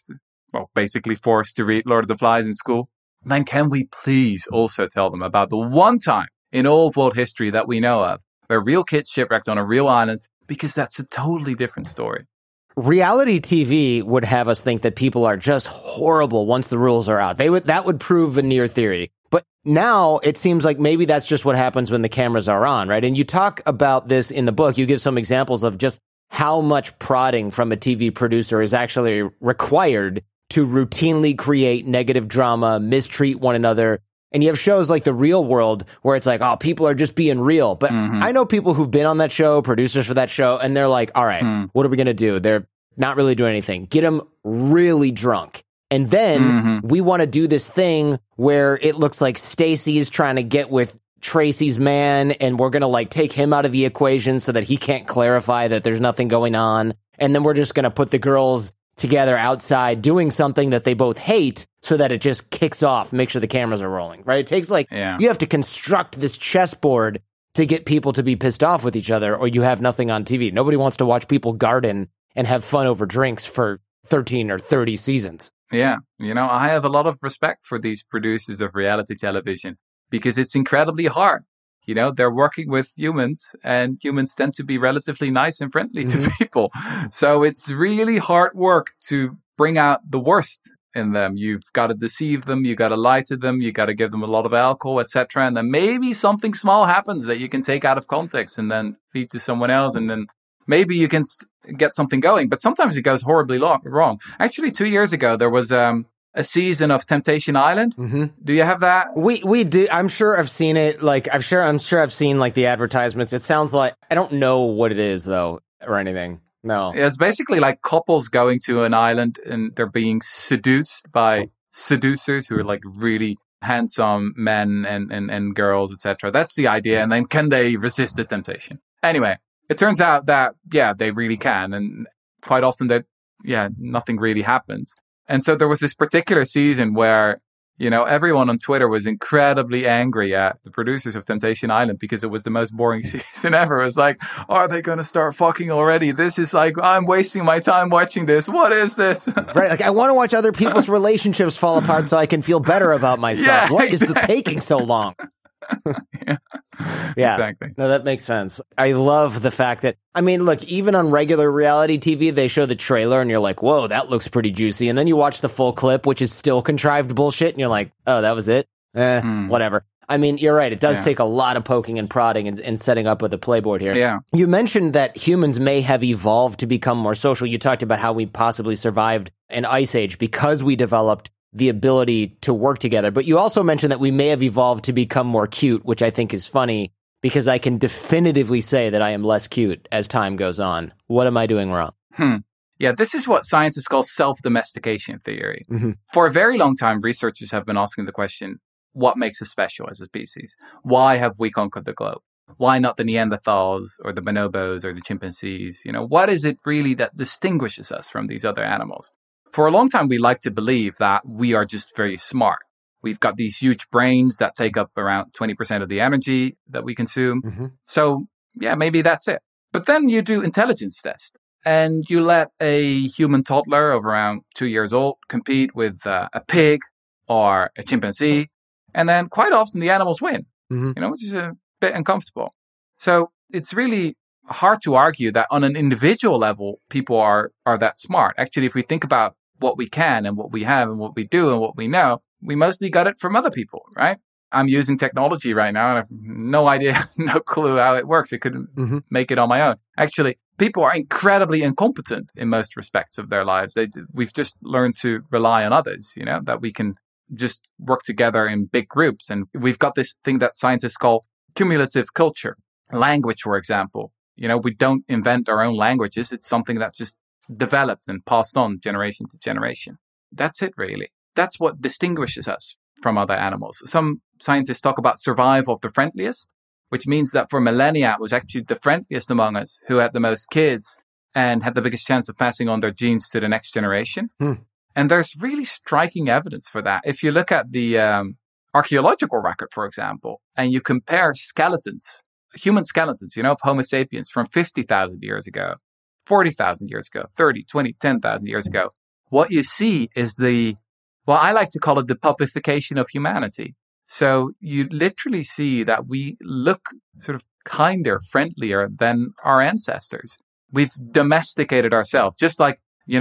basically forced to read Lord of the Flies in school, then can we please also tell them about the one time in all of world history that we know of where real kids shipwrecked on a real island, because that's a totally different story. Reality TV would have us think that people are just horrible once the rules are out. That would prove veneer theory. But now it seems like maybe that's just what happens when the cameras are on, right? And you talk about this in the book. You give some examples of just how much prodding from a TV producer is actually required to routinely create negative drama, mistreat one another. And you have shows like The Real World where it's like, oh, people are just being real. But I know people who've been on that show, producers for that show, and they're like, all right, what are we going to do? They're not really doing anything. Get them really drunk. And then we want to do this thing where it looks like Stacy's trying to get with Tracy's man, and we're going to like take him out of the equation so that he can't clarify that there's nothing going on. And then we're just going to put the girls together outside doing something that they both hate so that it just kicks off, make sure the cameras are rolling, right? It takes you have to construct this chessboard to get people to be pissed off with each other, or you have nothing on TV. Nobody wants to watch people garden and have fun over drinks for 13 or 30 seasons. Yeah. I have a lot of respect for these producers of reality television because it's incredibly hard. They're working with humans, and humans tend to be relatively nice and friendly to people. So it's really hard work to bring out the worst in them. You've got to deceive them. You got to lie to them. You got to give them a lot of alcohol, etc. And then maybe something small happens that you can take out of context and then feed to someone else. And then maybe you can get something going. But sometimes it goes horribly wrong. Actually, 2 years ago, there was a season of Temptation Island. Do you have that? We do. I'm sure I've seen it. I'm sure I've seen the advertisements. It sounds like, I don't know what it is though, or anything. No. It's basically like couples going to an island and they're being seduced by seducers who are like really handsome men and girls, etc. That's the idea. And then can they resist the temptation? Anyway, it turns out that, they really can. And quite often nothing really happens. And so there was this particular season where, everyone on Twitter was incredibly angry at the producers of Temptation Island because it was the most boring season ever. It was like, are they going to start fucking already? This is like, I'm wasting my time watching this. What is this? Right. I want to watch other people's relationships fall apart so I can feel better about myself. What is taking so long? Yeah, exactly. No, that makes sense. I love the fact that, look, even on regular reality TV, they show the trailer and you're like, whoa, that looks pretty juicy. And then you watch the full clip, which is still contrived bullshit. And you're like, oh, that was it? Whatever. You're right. It does take a lot of poking and prodding and setting up with a playboard here. Yeah. You mentioned that humans may have evolved to become more social. You talked about how we possibly survived an ice age because we developed the ability to work together. But you also mentioned that we may have evolved to become more cute, which I think is funny because I can definitively say that I am less cute as time goes on. What am I doing wrong? Yeah, this is what scientists call self-domestication theory. For a very long time, researchers have been asking the question, what makes us special as a species? Why have we conquered the globe? Why not the Neanderthals or the bonobos or the chimpanzees? What is it really that distinguishes us from these other animals? For a long time, we like to believe that we are just very smart. We've got these huge brains that take up around 20% of the energy that we consume. Mm-hmm. So, yeah, maybe that's it. But then you do intelligence test and you let a human toddler of around 2 years old compete with a pig or a chimpanzee. And then quite often the animals win, which is a bit uncomfortable. So it's really hard to argue that on an individual level, people are that smart. Actually, if we think about what we can and what we have and what we do and what we know, we mostly got it from other people, right? I'm using technology right now and I have no idea, no clue how it works. I couldn't make it on my own. Actually, people are incredibly incompetent in most respects of their lives. We've just learned to rely on others, that we can just work together in big groups. And we've got this thing that scientists call cumulative culture. Language, for example. We don't invent our own languages. It's something that's just developed and passed on generation to generation. That's it, really. That's what distinguishes us from other animals. Some scientists talk about survival of the friendliest, which means that for millennia, it was actually the friendliest among us who had the most kids and had the biggest chance of passing on their genes to the next generation. And there's really striking evidence for that. If you look at the archaeological record, for example, and you compare skeletons, human skeletons, of Homo sapiens from 50,000 years ago, 40,000 years ago, 30, 20, 10,000 years ago, what you see is I like to call it the puppification of humanity. So you literally see that we look sort of kinder, friendlier than our ancestors. We've domesticated ourselves, just like,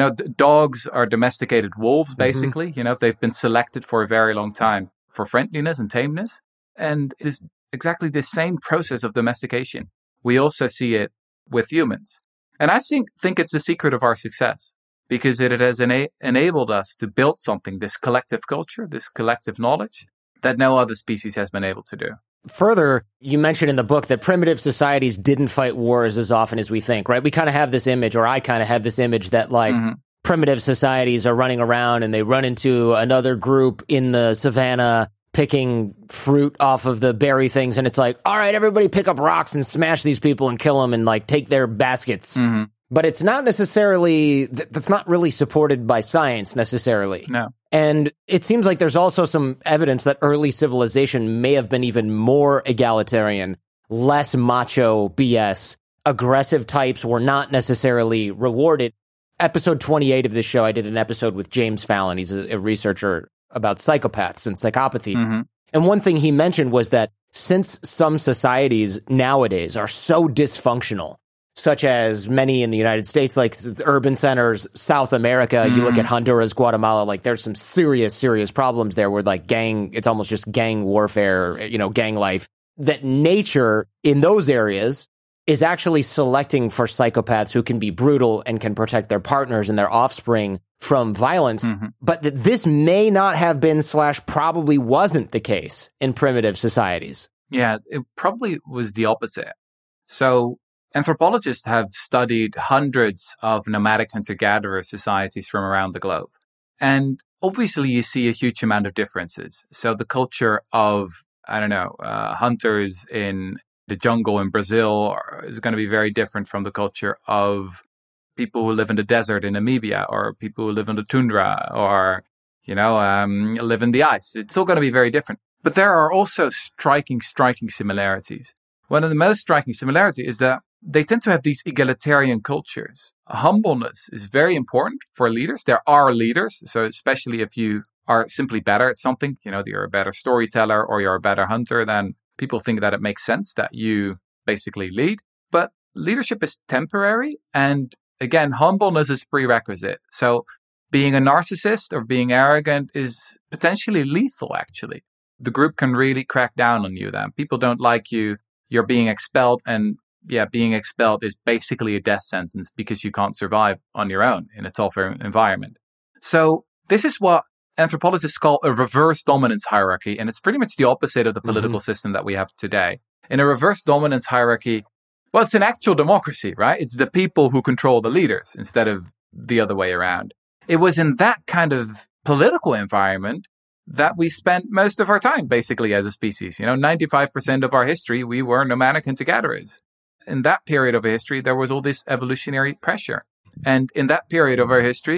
dogs are domesticated wolves, basically. They've been selected for a very long time for friendliness and tameness. And this exactly the same process of domestication. We also see it with humans. And I think it's the secret of our success because it has enabled us to build something, this collective culture, this collective knowledge that no other species has been able to do. Further, you mentioned in the book that primitive societies didn't fight wars as often as we think, right? We kind of have this image, or I kind of have this image that primitive societies are running around and they run into another group in the savannah picking fruit off of the berry things. And it's like, all right, everybody pick up rocks and smash these people and kill them and take their baskets. But it's not necessarily, that's not really supported by science necessarily. No. And it seems like there's also some evidence that early civilization may have been even more egalitarian, less macho BS. Aggressive types were not necessarily rewarded. Episode 28 of this show, I did an episode with James Fallon. He's a researcher about psychopaths and psychopathy. And one thing he mentioned was that since some societies nowadays are so dysfunctional, such as many in the United States, like urban centers, South America, you look at Honduras, Guatemala, there's some serious problems there where it's almost just gang warfare, gang life, that nature in those areas is actually selecting for psychopaths who can be brutal and can protect their partners and their offspring from violence. But that this may not have been / probably wasn't the case in primitive societies. Yeah, it probably was the opposite. So anthropologists have studied hundreds of nomadic hunter-gatherer societies from around the globe. And obviously you see a huge amount of differences. So the culture of, hunters in the jungle in Brazil is going to be very different from the culture of people who live in the desert in Namibia or people who live in the tundra or, live in the ice. It's all going to be very different. But there are also striking similarities. One of the most striking similarities is that they tend to have these egalitarian cultures. Humbleness is very important for leaders. There are leaders. So especially if you are simply better at something, you're a better storyteller or you're a better hunter, then people think that it makes sense that you basically lead. But leadership is temporary. And again, humbleness is prerequisite. So being a narcissist or being arrogant is potentially lethal, actually. The group can really crack down on you then. People don't like you. You're being expelled. And being expelled is basically a death sentence because you can't survive on your own in a tougher environment. So this is what anthropologists call a reverse dominance hierarchy. And it's pretty much the opposite of the political system that we have today. In a reverse dominance hierarchy, well, it's an actual democracy, right? It's the people who control the leaders instead of the other way around. It was in that kind of political environment that we spent most of our time, basically, as a species. 95% of our history, we were nomadic hunter-gatherers. In that period of history, there was all this evolutionary pressure. And in that period of our history,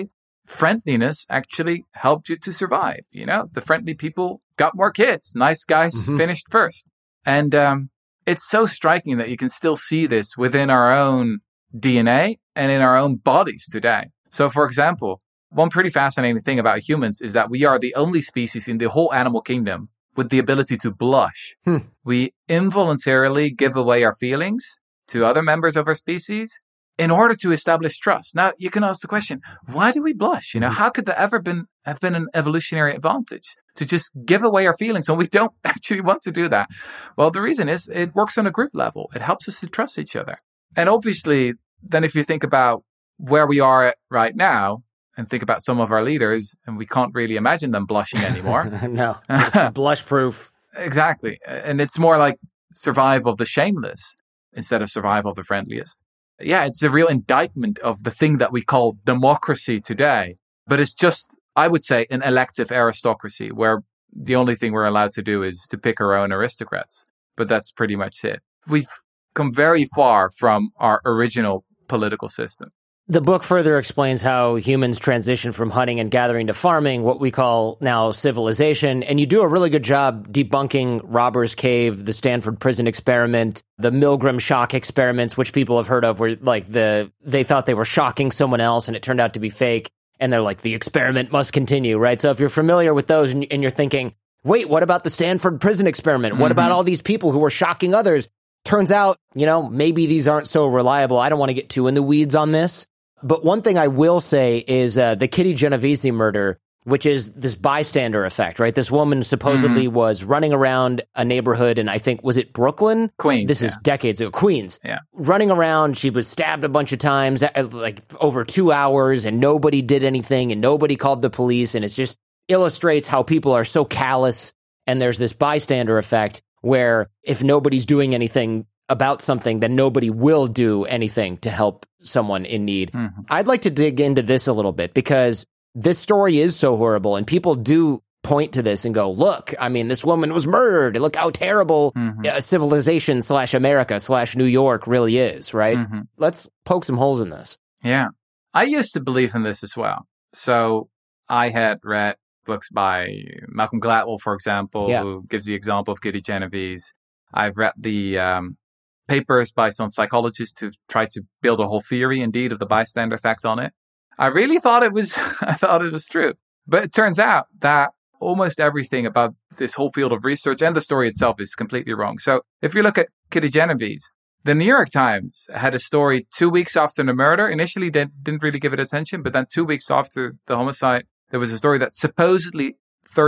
friendliness actually helped you to survive. You know, the friendly people got more kids. Nice guys finished first. And it's so striking that you can still see this within our own DNA and in our own bodies today. So, for example, one pretty fascinating thing about humans is that we are the only species in the whole animal kingdom with the ability to blush. We involuntarily give away our feelings to other members of our species in order to establish trust. Now, you can ask the question, why do we blush? You know, how could there ever have been an evolutionary advantage to just give away our feelings when we don't actually want to do that? Well, the reason is it works on a group level. It helps us to trust each other. And obviously, then if you think about where we are at right now and think about some of our leaders, and we can't really imagine them blushing anymore. No, blush proof. Exactly. And it's more like survival of the shameless instead of survival of the friendliest. Yeah, it's a real indictment of the thing that we call democracy today. But it's just, I would say, an elective aristocracy where the only thing we're allowed to do is to pick our own aristocrats. But that's pretty much it. We've come very far from our original political system. The book further explains how humans transition from hunting and gathering to farming, what we call now civilization. And you do a really good job debunking Robbers Cave, the Stanford Prison Experiment, the Milgram shock experiments, which people have heard of, where like they thought they were shocking someone else and it turned out to be fake. And they're like, the experiment must continue, right? So if you're familiar with those and you're thinking, wait, what about the Stanford Prison Experiment? What about all these people who were shocking others? Turns out, you know, maybe these aren't so reliable. I don't want to get too in the weeds on this. But one thing I will say is the Kitty Genovese murder, which is this bystander effect, right? This woman supposedly was running around a neighborhood, and I think, was it Brooklyn? Queens. This is decades ago. Queens. Yeah. Running around, she was stabbed a bunch of times, like over 2 hours, and nobody did anything, and nobody called the police, and it just illustrates how people are so callous, and there's this bystander effect where if nobody's doing anything about something, then nobody will do anything to help someone in need. I'd like to dig into this a little bit because this story is so horrible and people do point to this and go, look, I mean, this woman was murdered. Look how terrible civilization / America / New York really is, right? Let's poke some holes in this. Yeah. I used to believe in this as well. So I had read books by Malcolm Gladwell, for example, who gives the example of Kitty Genovese. I've read the papers by some psychologists to try to build a whole theory, indeed, of the bystander effect on it. I really thought it was, true. But it turns out that almost everything about this whole field of research and the story itself is completely wrong. So if you look at Kitty Genovese, the New York Times had a story 2 weeks after the murder. Initially, they didn't really give it attention, but then 2 weeks after the homicide, there was a story that supposedly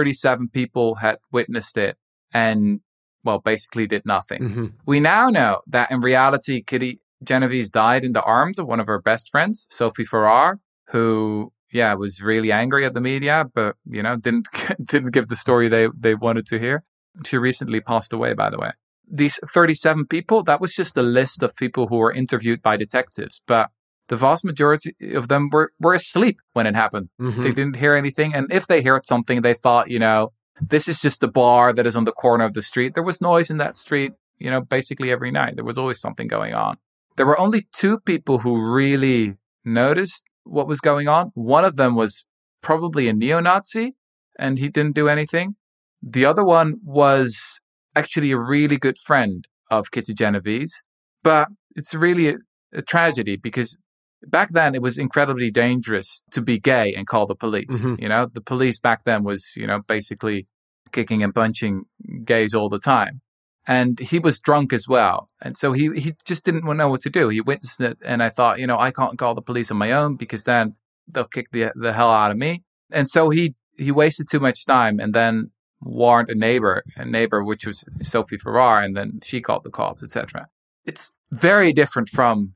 37 people had witnessed it and, well, basically did nothing. We now know that in reality, Kitty Genovese died in the arms of one of her best friends, Sophie Farrar, who, was really angry at the media, but, didn't give the story they wanted to hear. She recently passed away, by the way. These 37 people, that was just a list of people who were interviewed by detectives, but the vast majority of them were asleep when it happened. They didn't hear anything, and if they heard something, they thought, this is just a bar that is on the corner of the street. There was noise in that street, basically every night. There was always something going on. There were only 2 people who really noticed what was going on. One of them was probably a neo-Nazi, and he didn't do anything. The other one was actually a really good friend of Kitty Genovese. But it's really a tragedy because back then it was incredibly dangerous to be gay and call the police. The police back then was, basically kicking and punching gays all the time. And he was drunk as well. And so he just didn't know what to do. He witnessed it. And I thought, I can't call the police on my own because then they'll kick the hell out of me. And so he wasted too much time and then warned a neighbor, which was Sophie Farrar. And then she called the cops, etc. It's very different from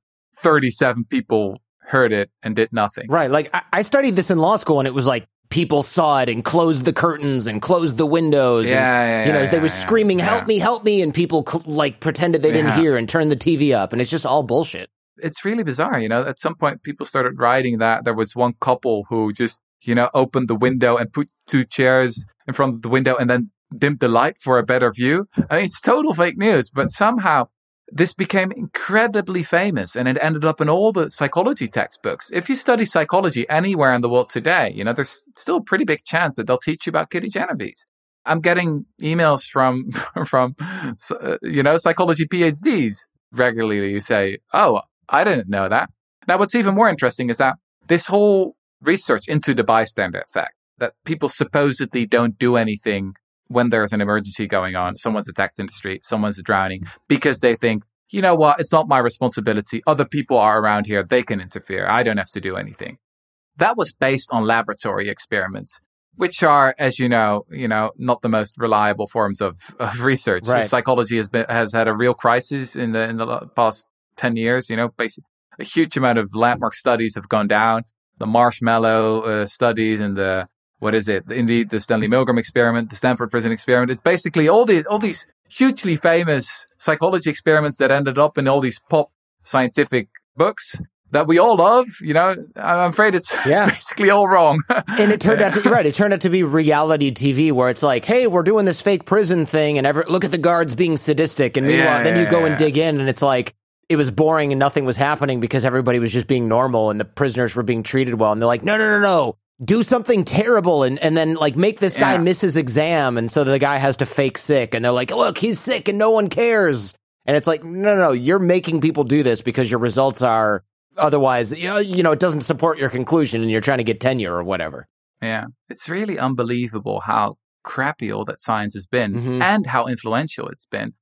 37 people heard it and did nothing. Right. Like I studied this in law school and it was like people saw it and closed the curtains and closed the windows. They were screaming, help me. And people pretended they didn't hear and turned the TV up. And it's just all bullshit. It's really bizarre. At some point people started writing that there was one couple who just, opened the window and put 2 chairs in front of the window and then dimmed the light for a better view. I mean, it's total fake news, but somehow this became incredibly famous and it ended up in all the psychology textbooks. If you study psychology anywhere in the world today, there's still a pretty big chance that they'll teach you about Kitty Genovese. I'm getting emails from psychology PhDs regularly who say, oh, I didn't know that. Now, what's even more interesting is that this whole research into the bystander effect, that people supposedly don't do anything when there's an emergency going on, someone's attacked in the street, someone's drowning, because they think, you know what, it's not my responsibility. Other people are around here. They can interfere. I don't have to do anything. That was based on laboratory experiments, which are, as you know, not the most reliable forms of research. Right. Psychology has had a real crisis in the past 10 years. Basically, a huge amount of landmark studies have gone down. The marshmallow studies and the Stanley Milgram experiment, the Stanford Prison experiment. It's basically all these hugely famous psychology experiments that ended up in all these pop scientific books that we all love. I'm afraid it's basically all wrong. And it turned out you're right. It turned out to be reality TV where it's like, hey, we're doing this fake prison thing and look at the guards being sadistic. And meanwhile, then you go and dig in and it's like, it was boring and nothing was happening because everybody was just being normal and the prisoners were being treated well. And they're like, no. Do something terrible and then like make this guy miss his exam. And so the guy has to fake sick. And they're like, look, he's sick and no one cares. And it's like, no, you're making people do this because your results are otherwise, it doesn't support your conclusion and you're trying to get tenure or whatever. Yeah. It's really unbelievable how crappy all that science has been and how influential it's been.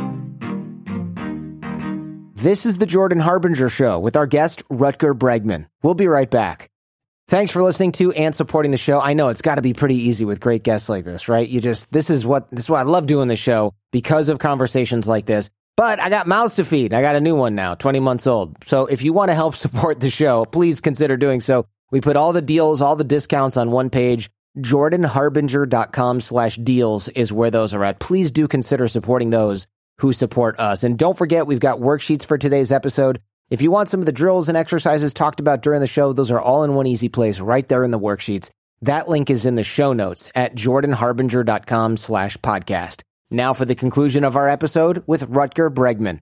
This is the Jordan Harbinger Show with our guest, Rutger Bregman. We'll be right back. Thanks for listening to and supporting the show. I know it's got to be pretty easy with great guests like this, right? This is why I love doing the show, because of conversations like this. But I got mouths to feed. I got a new one now, 20 months old. So if you want to help support the show, please consider doing so. We put all the deals, all the discounts on one page. JordanHarbinger.com/deals is where those are at. Please do consider supporting those who support us. And don't forget, we've got worksheets for today's episode. If you want some of the drills and exercises talked about during the show, those are all in one easy place right there in the worksheets. That link is in the show notes at jordanharbinger.com/podcast. Now for the conclusion of our episode with Rutger Bregman.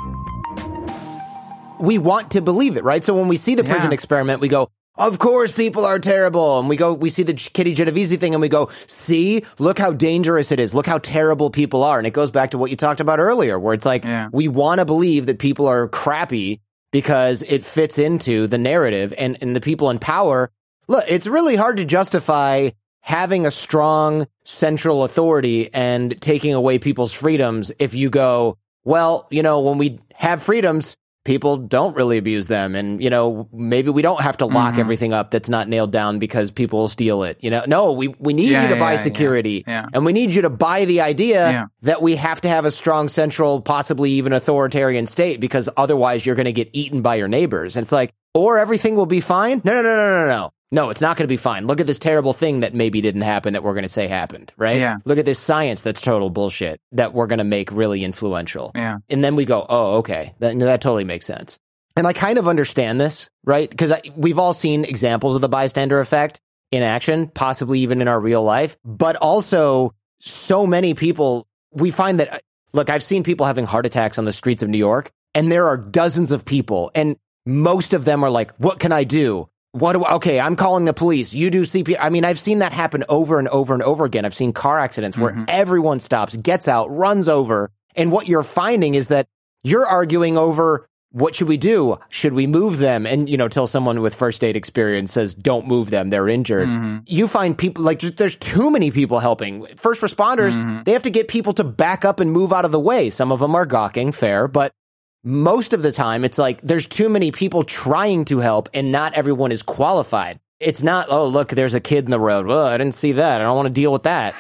We want to believe it, right? So when we see the prison experiment, we go, of course people are terrible. And we see the Kitty Genovese thing and we go, see, look how dangerous it is. Look how terrible people are. And it goes back to what you talked about earlier, where it's like, we want to believe that people are crappy because it fits into the narrative and the people in power. Look, it's really hard to justify having a strong central authority and taking away people's freedoms if you go, well, when we have freedoms, people don't really abuse them. And, maybe we don't have to lock everything up that's not nailed down because people will steal it. No, we need you to buy security. And we need you to buy the idea that we have to have a strong central, possibly even authoritarian state, because otherwise you're going to get eaten by your neighbors. And it's like, or everything will be fine. No. No, it's not going to be fine. Look at this terrible thing that maybe didn't happen that we're going to say happened, right? Yeah. Look at this science that's total bullshit that we're going to make really influential. Yeah. And then we go, oh, okay, that totally makes sense. And I kind of understand this, right? Because we've all seen examples of the bystander effect in action, possibly even in our real life. But also, so many people, we find that, look, I've seen people having heart attacks on the streets of New York, and there are dozens of people, and most of them are like, what can I do? Okay, I'm calling the police. You do CPR. I mean, I've seen that happen over and over and over again. I've seen car accidents where everyone stops, gets out, runs over. And what you're finding is that you're arguing over, what should we do? Should we move them? And, till someone with first aid experience says, don't move them, they're injured. You find people, there's too many people helping. First responders, they have to get people to back up and move out of the way. Some of them are gawking, fair, but most of the time, it's like there's too many people trying to help and not everyone is qualified. It's not, oh, look, there's a kid in the road. Well, I didn't see that. I don't want to deal with that.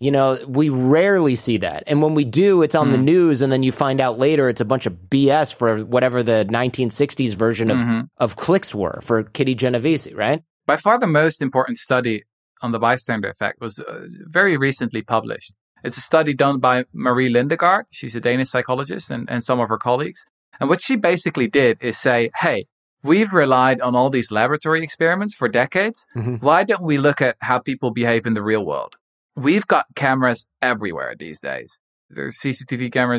We rarely see that. And when we do, it's on the news. And then you find out later it's a bunch of BS for whatever the 1960s version of clicks were for Kitty Genovese, right? By far the most important study on the bystander effect was very recently published. It's a study done by Marie Lindegaard. She's a Danish psychologist and some of her colleagues. And what she basically did is say, hey, we've relied on all these laboratory experiments for decades. Why don't we look at how people behave in the real world? We've got cameras everywhere these days. There's CCTV cameras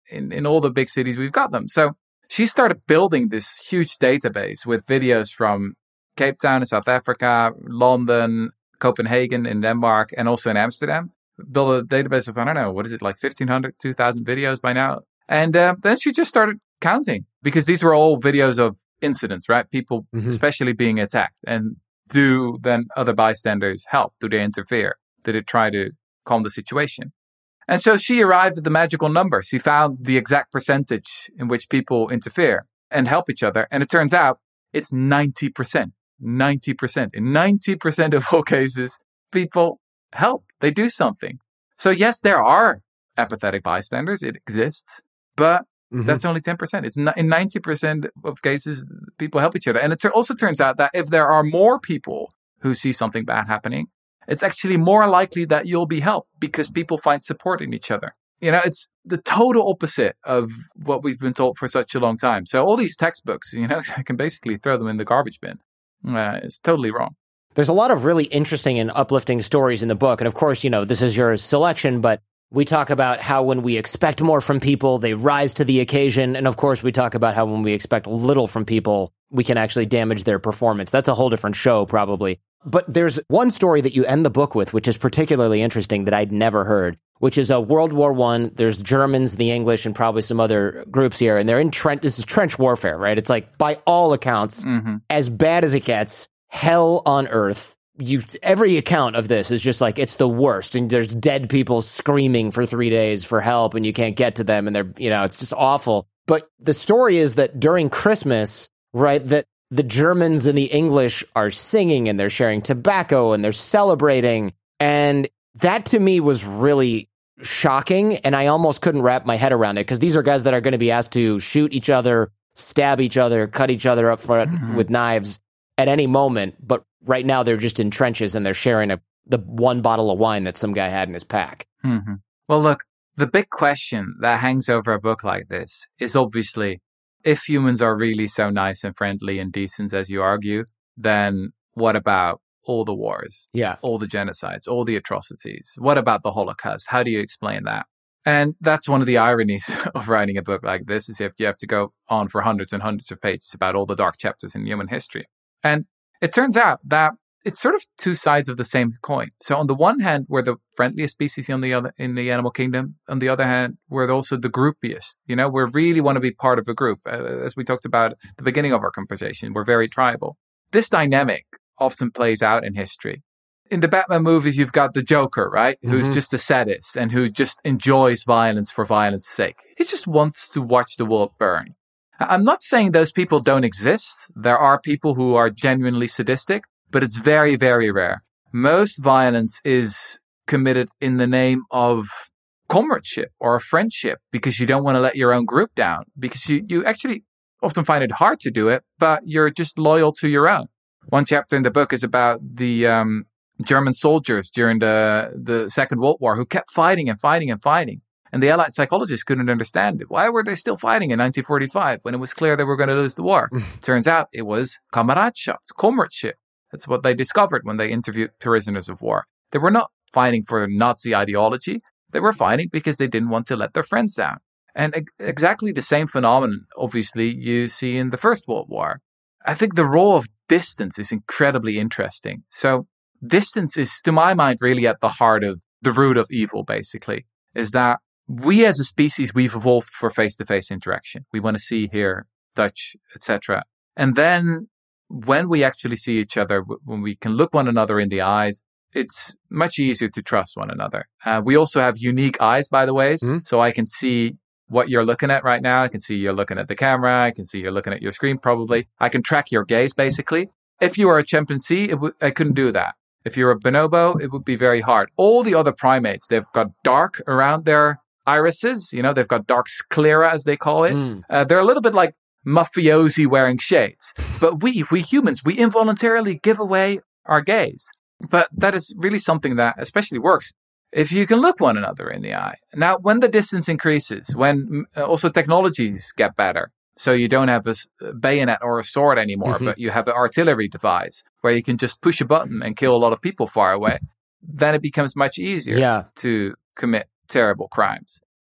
in all the big cities, we've got them. So she started building this huge database with videos from Cape Town in South Africa, London, Copenhagen in Denmark, and also in Amsterdam. Built a database of, I don't know, what is it, like 1,500, 2,000 videos by now. And then she just started counting, because these were all videos of incidents, right? People especially being attacked. And do then other bystanders help? Do they interfere? Do they try to calm the situation? And so she arrived at the magical number. She found the exact percentage in which people interfere and help each other. And it turns out it's 90%. 90%. In 90% of all cases, people help. They do something. So yes, there are apathetic bystanders. It exists. But that's only 10%. It's in 90% of cases, people help each other. And it also turns out that if there are more people who see something bad happening, it's actually more likely that you'll be helped, because people find support in each other. You know, it's the total opposite of what we've been told for such a long time. So all these textbooks, you know, I can basically throw them in the garbage bin. It's totally wrong. There's a lot of really interesting and uplifting stories in the book. And of course, you know, this is your selection, but we talk about how when we expect more from people, they rise to the occasion. And of course, we talk about how when we expect little from people, we can actually damage their performance. That's a whole different show, probably. But there's one story that you end the book with, which is particularly interesting, that I'd never heard, which is World War I. There's Germans, the English, and probably some other groups here. And they're in this is trench warfare, right? It's like, by all accounts, as bad as it gets, hell on earth. Every account of this is just like, it's the worst. And there's dead people screaming for 3 days for help, and you can't get to them. And they're, you know, it's just awful. But the story is that during Christmas, right, that the Germans and the English are singing, and they're sharing tobacco, and they're celebrating. And that to me was really shocking. And I almost couldn't wrap my head around it, because these are guys that are going to be asked to shoot each other, stab each other, cut each other up with knives at any moment. But right now they're just in trenches, and they're sharing the one bottle of wine that some guy had in his pack. Well, look, the big question that hangs over a book like this is obviously, if humans are really so nice and friendly and decent as you argue, then what about all the wars? Yeah. All the genocides, all the atrocities? What about the Holocaust? How do you explain that? And that's one of the ironies of writing a book like this, is if you have to go on for hundreds and hundreds of pages about all the dark chapters in human history. And it turns out that it's sort of two sides of the same coin. So on the one hand, we're the friendliest species in the animal kingdom. On the other hand, we're also the groupiest. You know, we really want to be part of a group. As we talked about at the beginning of our conversation, we're very tribal. This dynamic often plays out in history. In the Batman movies, you've got the Joker, right? Who's just a sadist and who just enjoys violence for violence sake. He just wants to watch the world burn. I'm not saying those people don't exist. There are people who are genuinely sadistic, but it's very, very rare. Most violence is committed in the name of comradeship or friendship, because you don't want to let your own group down, because you actually often find it hard to do it, but you're just loyal to your own. One chapter in the book is about the German soldiers during the Second World War who kept fighting and fighting and fighting. And the Allied psychologists couldn't understand it. Why were they still fighting in 1945 when it was clear they were going to lose the war? Turns out it was comradeship. That's what they discovered when they interviewed prisoners of war. They were not fighting for Nazi ideology. They were fighting because they didn't want to let their friends down. And exactly the same phenomenon, obviously, you see in the First World War. I think the role of distance is incredibly interesting. So distance is, to my mind, really at the heart of the root of evil, basically, is that we as a species, we've evolved for face-to-face interaction. We want to see, hear, touch, etc. And then when we actually see each other, when we can look one another in the eyes, it's much easier to trust one another. We also have unique eyes, by the way. So I can see what you're looking at right now. I can see you're looking at the camera. I can see you're looking at your screen, probably. I can track your gaze, basically. If you are a chimpanzee, I couldn't do that. If you're a bonobo, it would be very hard. All the other primates, they've got dark around their irises. You know, they've got dark sclera, as they call it. They're a little bit like mafiosi wearing shades. But we humans, we involuntarily give away our gaze. But that is really something that especially works if you can look one another in the eye. Now, when the distance increases, when also technologies get better, so you don't have a bayonet or a sword anymore, but you have an artillery device where you can just push a button and kill a lot of people far away, then it becomes much easier to commit terrible crimes.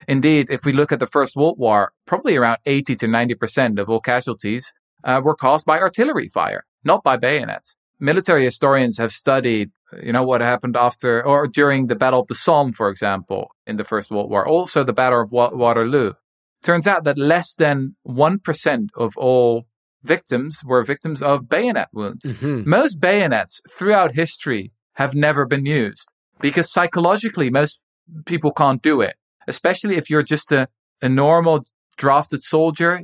Indeed, if we look at the First World War, probably around 80 to 90% of all casualties were caused by artillery fire, not by bayonets. Military historians have studied, what happened after or during the Battle of the Somme, for example, in the First World War, also the Battle of Waterloo. Turns out that less than 1% of all victims were victims of bayonet wounds. Mm-hmm. Most bayonets throughout history have never been used because psychologically, most people can't do it, especially if you're just a normal drafted soldier,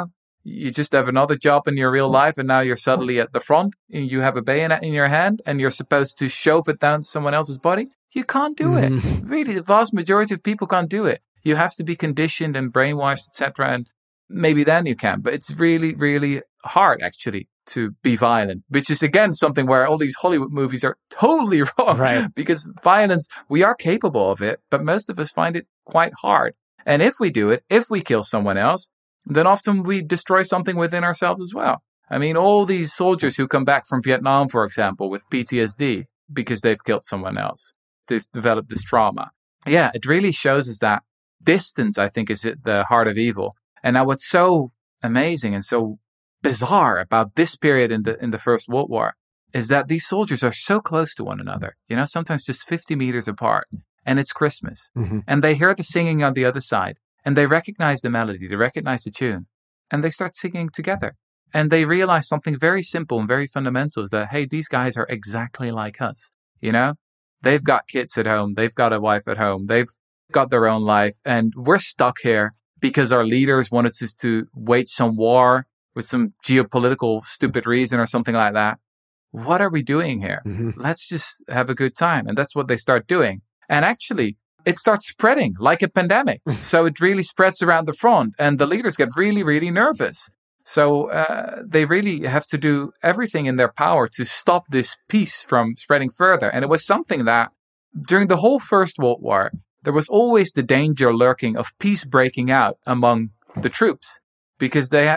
You just have another job in your real life, and now you're suddenly at the front, and you have a bayonet in your hand, and you're supposed to shove it down someone else's body. You can't do it. Really, the vast majority of people can't do it. You have to be conditioned and brainwashed, etc., and maybe then you can. But it's really, really hard, actually, to be violent, which is, again, something where all these Hollywood movies are totally wrong. Right. Because violence, we are capable of it, but most of us find it quite hard. And if we do it, if we kill someone else, then often we destroy something within ourselves as well. I mean, all these soldiers who come back from Vietnam, for example, with PTSD because they've killed someone else, they've developed this trauma. Yeah, it really shows us that distance, I think, is at the heart of evil. And now what's so amazing and so bizarre about this period in the First World War is that these soldiers are so close to one another, sometimes just 50 meters apart. And it's Christmas. Mm-hmm. And they hear the singing on the other side. And they recognize the melody, they recognize the tune, and they start singing together. And they realize something very simple and very fundamental is that, hey, these guys are exactly like us. They've got kids at home, they've got a wife at home, they've got their own life, and we're stuck here because our leaders wanted us to wage some war with some geopolitical stupid reason or something like that. What are we doing here? Mm-hmm. Let's just have a good time. And that's what they start doing. And actually, it starts spreading like a pandemic. So it really spreads around the front and the leaders get really, really nervous. So they really have to do everything in their power to stop this peace from spreading further. And it was something that during the whole First World War, there was always the danger lurking of peace breaking out among the troops because they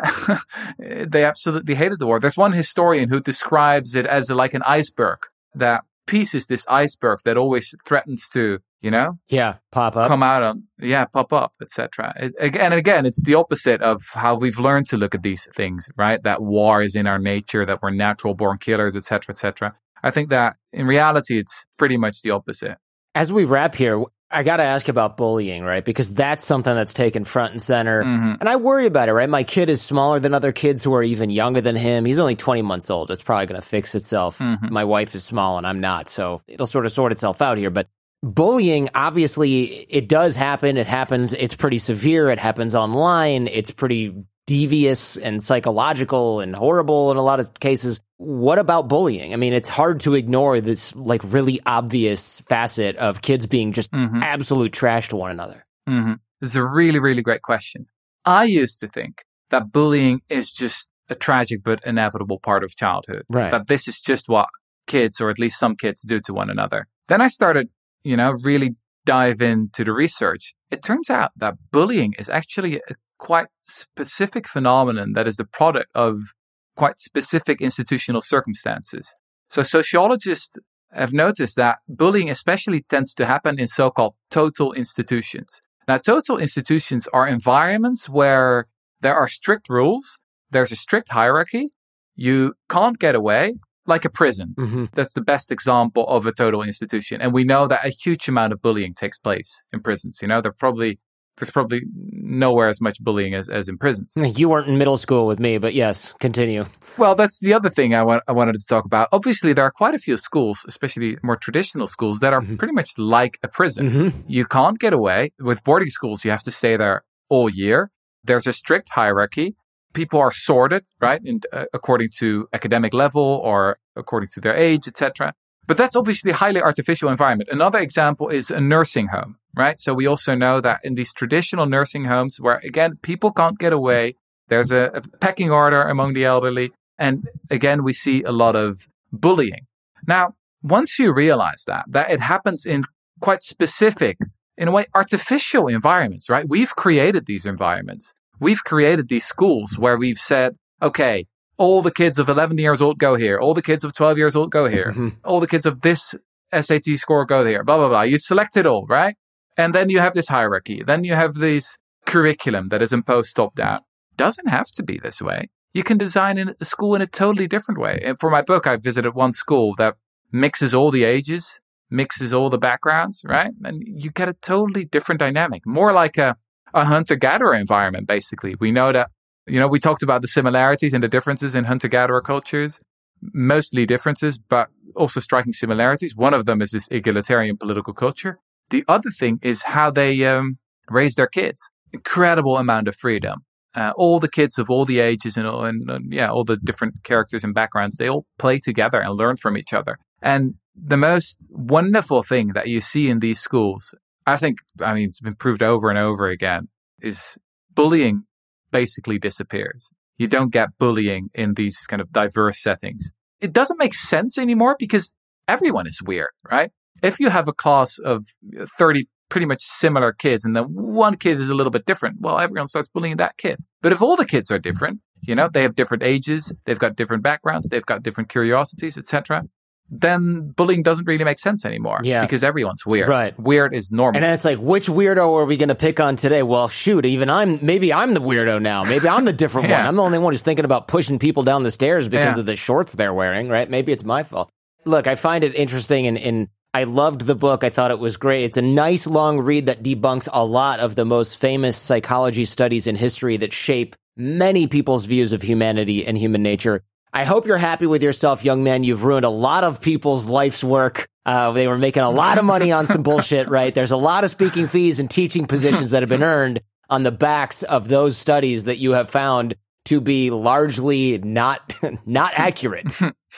absolutely hated the war. There's one historian who describes it as like an iceberg, that peace is this iceberg that always threatens to, pop up, pop up, etc. Again, it's the opposite of how we've learned to look at these things, right? That war is in our nature, that we're natural born killers, etc., etc. I think that in reality, it's pretty much the opposite. As we wrap here, I got to ask about bullying, right? Because that's something that's taken front and center. Mm-hmm. And I worry about it, right? My kid is smaller than other kids who are even younger than him. He's only 20 months old. It's probably going to fix itself. Mm-hmm. My wife is small and I'm not. So it'll sort of sort itself out here. But bullying, obviously, it does happen. It happens. It's pretty severe. It happens online. It's pretty devious and psychological and horrible in a lot of cases. What about bullying? I mean, it's hard to ignore this like really obvious facet of kids being just absolute trash to one another. Mm-hmm. This is a really, really great question. I used to think that bullying is just a tragic but inevitable part of childhood. Right. That this is just what kids, or at least some kids, do to one another. Then I started, really dive into the research. It turns out that bullying is actually a quite specific phenomenon that is the product of quite specific institutional circumstances. So sociologists have noticed that bullying especially tends to happen in so-called total institutions. Now, total institutions are environments where there are strict rules, there's a strict hierarchy, you can't get away, like a prison. Mm-hmm. That's the best example of a total institution. And we know that a huge amount of bullying takes place in prisons. There's probably nowhere as much bullying as in prisons. You weren't in middle school with me, but yes, continue. Well, that's the other thing I wanted to talk about. Obviously, there are quite a few schools, especially more traditional schools, that are pretty much like a prison. Mm-hmm. You can't get away. With boarding schools, you have to stay there all year. There's a strict hierarchy. People are sorted, right, according to academic level or according to their age, etc. But that's obviously a highly artificial environment. Another example is a nursing home, right? So we also know that in these traditional nursing homes where, again, people can't get away, there's a pecking order among the elderly. And again, we see a lot of bullying. Now, once you realize that it happens in quite specific, in a way, artificial environments, right? We've created these environments. We've created these schools where we've said, okay, all the kids of 11 years old go here. All the kids of 12 years old go here. Mm-hmm. All the kids of this SAT score go there. Blah, blah, blah. You select it all, right? And then you have this hierarchy. Then you have this curriculum that is imposed top down. Doesn't have to be this way. You can design a school in a totally different way. And for my book, I visited one school that mixes all the ages, mixes all the backgrounds, right? And you get a totally different dynamic, more like a hunter-gatherer environment, basically. We know that, we talked about the similarities and the differences in hunter-gatherer cultures, mostly differences, but also striking similarities. One of them is this egalitarian political culture. The other thing is how they raise their kids. Incredible amount of freedom. All the kids of all the ages and all the different characters and backgrounds, they all play together and learn from each other. And the most wonderful thing that you see in these schools, it's been proved over and over again, is bullying basically disappears. You don't get bullying in these kind of diverse settings. It doesn't make sense anymore because everyone is weird, right? If you have a class of 30 pretty much similar kids and then one kid is a little bit different, well, everyone starts bullying that kid. But if all the kids are different, they have different ages, they've got different backgrounds, they've got different curiosities, etc., then bullying doesn't really make sense anymore. Yeah. Because everyone's weird. Right. Weird is normal. And then it's like, which weirdo are we going to pick on today? Well, shoot, maybe I'm the weirdo now. Maybe I'm the different one. I'm the only one who's thinking about pushing people down the stairs because of the shorts they're wearing, right? Maybe it's my fault. Look, I find it interesting and I loved the book. I thought it was great. It's a nice long read that debunks a lot of the most famous psychology studies in history that shape many people's views of humanity and human nature. I hope you're happy with yourself, young man. You've ruined a lot of people's life's work. They were making a lot of money on some bullshit, right? There's a lot of speaking fees and teaching positions that have been earned on the backs of those studies that you have found to be largely not accurate.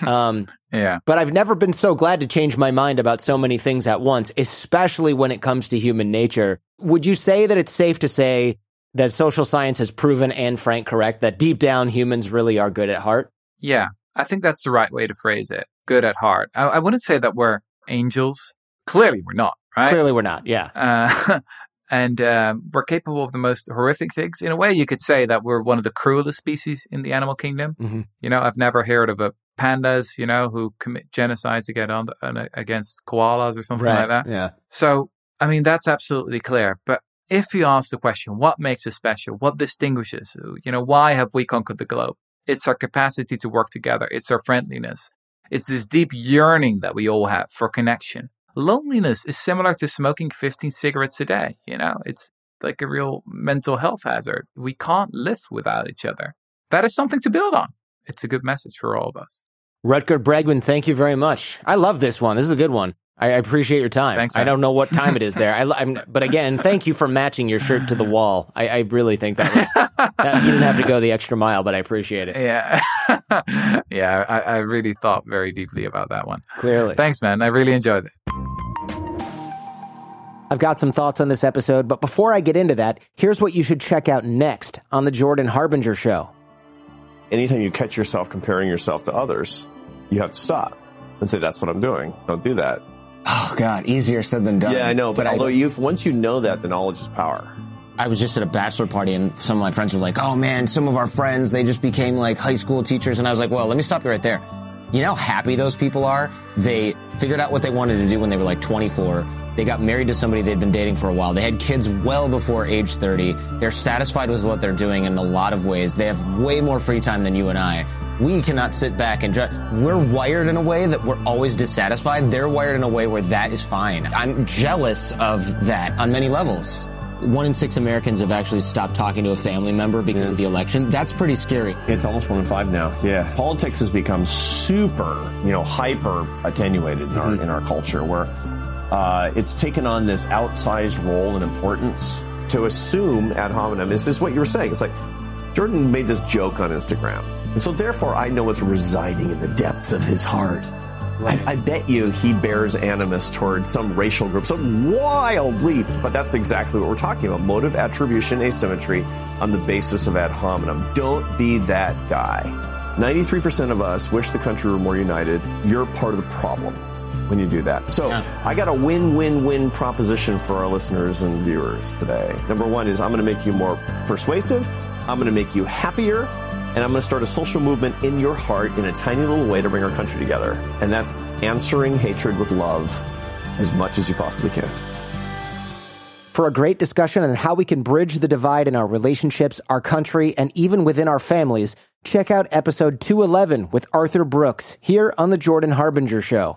But I've never been so glad to change my mind about so many things at once, especially when it comes to human nature. Would you say that it's safe to say that social science has proven, and Frank correct, that deep down humans really are good at heart? Yeah, I think that's the right way to phrase it. Good at heart. I wouldn't say that we're angels. Clearly we're not, right? Clearly we're not, yeah. And we're capable of the most horrific things. In a way, you could say that we're one of the cruelest species in the animal kingdom. Mm-hmm. I've never heard of pandas, who commit genocides against koalas or something like that. Yeah. So, that's absolutely clear. But if you ask the question, what makes us special? What distinguishes? Why have we conquered the globe? It's our capacity to work together. It's our friendliness. It's this deep yearning that we all have for connection. Loneliness is similar to smoking 15 cigarettes a day. It's like a real mental health hazard. We can't live without each other. That is something to build on. It's a good message for all of us. Rutger Bregman, thank you very much. I love this one. This is a good one. I appreciate your time. Thanks, I don't know what time it is there. But again, thank you for matching your shirt to the wall. I really think that was... you didn't have to go the extra mile, but I appreciate it. Yeah. Yeah, I really thought very deeply about that one. Clearly. Thanks, man. I really enjoyed it. I've got some thoughts on this episode, but before I get into that, here's what you should check out next on The Jordan Harbinger Show. Anytime you catch yourself comparing yourself to others, you have to stop and say, that's what I'm doing. Don't do that. Oh, God, easier said than done. Yeah, I know. But once you know that, the knowledge is power. I was just at a bachelor party, and some of my friends were like, oh, man, some of our friends, they just became like high school teachers. And I was like, well, let me stop you right there. You know how happy those people are? They figured out what they wanted to do when they were like 24. They got married to somebody they'd been dating for a while. They had kids well before age 30. They're satisfied with what they're doing in a lot of ways. They have way more free time than you and I. We cannot sit back and we're wired in a way that we're always dissatisfied. They're wired in a way where that is fine. I'm jealous of that on many levels. 1 in 6 Americans have actually stopped talking to a family member because of the election. That's pretty scary. It's almost 1 in 5 now. Yeah. Politics has become super, hyper attenuated in our culture, where it's taken on this outsized role and importance. To assume ad hominem, this is what you were saying. It's like Jordan made this joke on Instagram. And so therefore I know what's residing in the depths of his heart. Right. I bet you he bears animus toward some racial group, some wild leap. But that's exactly what we're talking about. Motive, attribution, asymmetry on the basis of ad hominem. Don't be that guy. 93% of us wish the country were more united. You're part of the problem when you do that. So I got a win-win-win proposition for our listeners and viewers today. Number one is I'm going to make you more persuasive. I'm going to make you happier. And I'm going to start a social movement in your heart in a tiny little way to bring our country together. And that's answering hatred with love as much as you possibly can. For a great discussion on how we can bridge the divide in our relationships, our country, and even within our families, check out episode 211 with Arthur Brooks here on The Jordan Harbinger Show.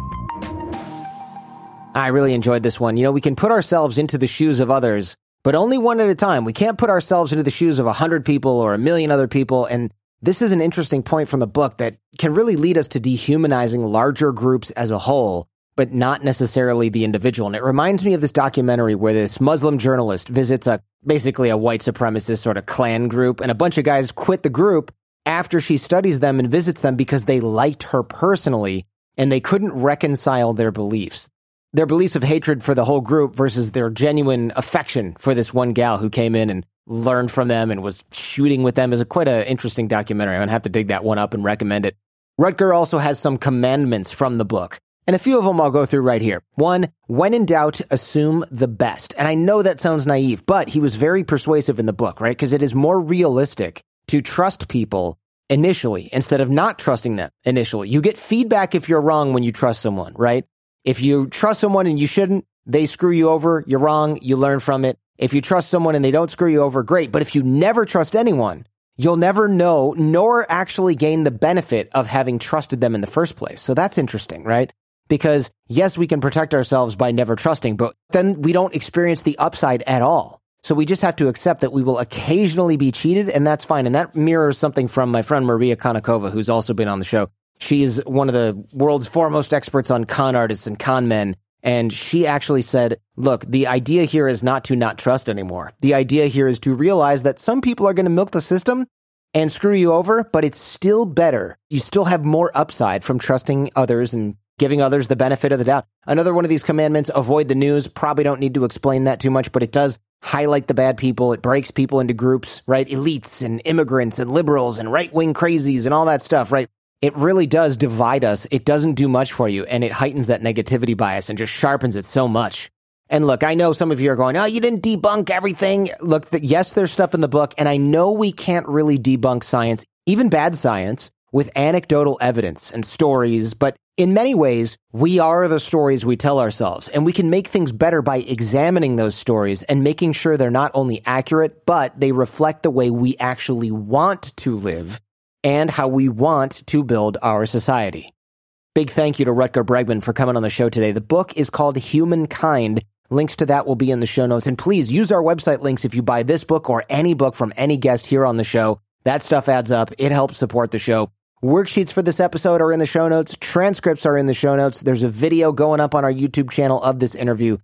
I really enjoyed this one. We can put ourselves into the shoes of others, but only one at a time. We can't put ourselves into the shoes of 100 people or 1 million other people. And this is an interesting point from the book that can really lead us to dehumanizing larger groups as a whole, but not necessarily the individual. And it reminds me of this documentary where this Muslim journalist visits basically a white supremacist sort of clan group, and a bunch of guys quit the group after she studies them and visits them because they liked her personally, and they couldn't reconcile their beliefs. Their beliefs of hatred for the whole group versus their genuine affection for this one gal who came in and learned from them and was shooting with them. Is quite an interesting documentary. I'm going to have to dig that one up and recommend it. Rutger also has some commandments from the book, and a few of them I'll go through right here. 1, when in doubt, assume the best. And I know that sounds naive, but he was very persuasive in the book, right? Because it is more realistic to trust people initially instead of not trusting them initially. You get feedback if you're wrong when you trust someone, right? If you trust someone and you shouldn't, they screw you over, you're wrong, you learn from it. If you trust someone and they don't screw you over, great. But if you never trust anyone, you'll never know nor actually gain the benefit of having trusted them in the first place. So that's interesting, right? Because yes, we can protect ourselves by never trusting, but then we don't experience the upside at all. So we just have to accept that we will occasionally be cheated, and that's fine. And that mirrors something from my friend Maria Konnikova, who's also been on the show. She is one of the world's foremost experts on con artists and con men. And she actually said, look, the idea here is not to not trust anymore. The idea here is to realize that some people are going to milk the system and screw you over, but it's still better. You still have more upside from trusting others and giving others the benefit of the doubt. Another one of these commandments, avoid the news. Probably don't need to explain that too much, but it does highlight the bad people. It breaks people into groups, right? Elites and immigrants and liberals and right-wing crazies and all that stuff, right? It really does divide us. It doesn't do much for you, and it heightens that negativity bias and just sharpens it so much. And look, I know some of you are going, oh, you didn't debunk everything. Look, yes, there's stuff in the book, and I know we can't really debunk science, even bad science, with anecdotal evidence and stories, but in many ways, we are the stories we tell ourselves, and we can make things better by examining those stories and making sure they're not only accurate, but they reflect the way we actually want to live and how we want to build our society. Big thank you to Rutger Bregman for coming on the show today. The book is called Humankind. Links to that will be in the show notes. And please use our website links if you buy this book or any book from any guest here on the show. That stuff adds up. It helps support the show. Worksheets for this episode are in the show notes. Transcripts are in the show notes. There's a video going up on our YouTube channel of this interview.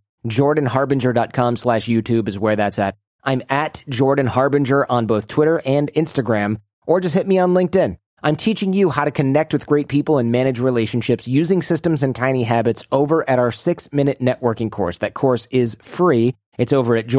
JordanHarbinger.com/YouTube is where that's at. I'm at Jordan Harbinger on both Twitter and Instagram, or just hit me on LinkedIn. I'm teaching you how to connect with great people and manage relationships using systems and tiny habits over at our 6-minute networking course. That course is free. It's over at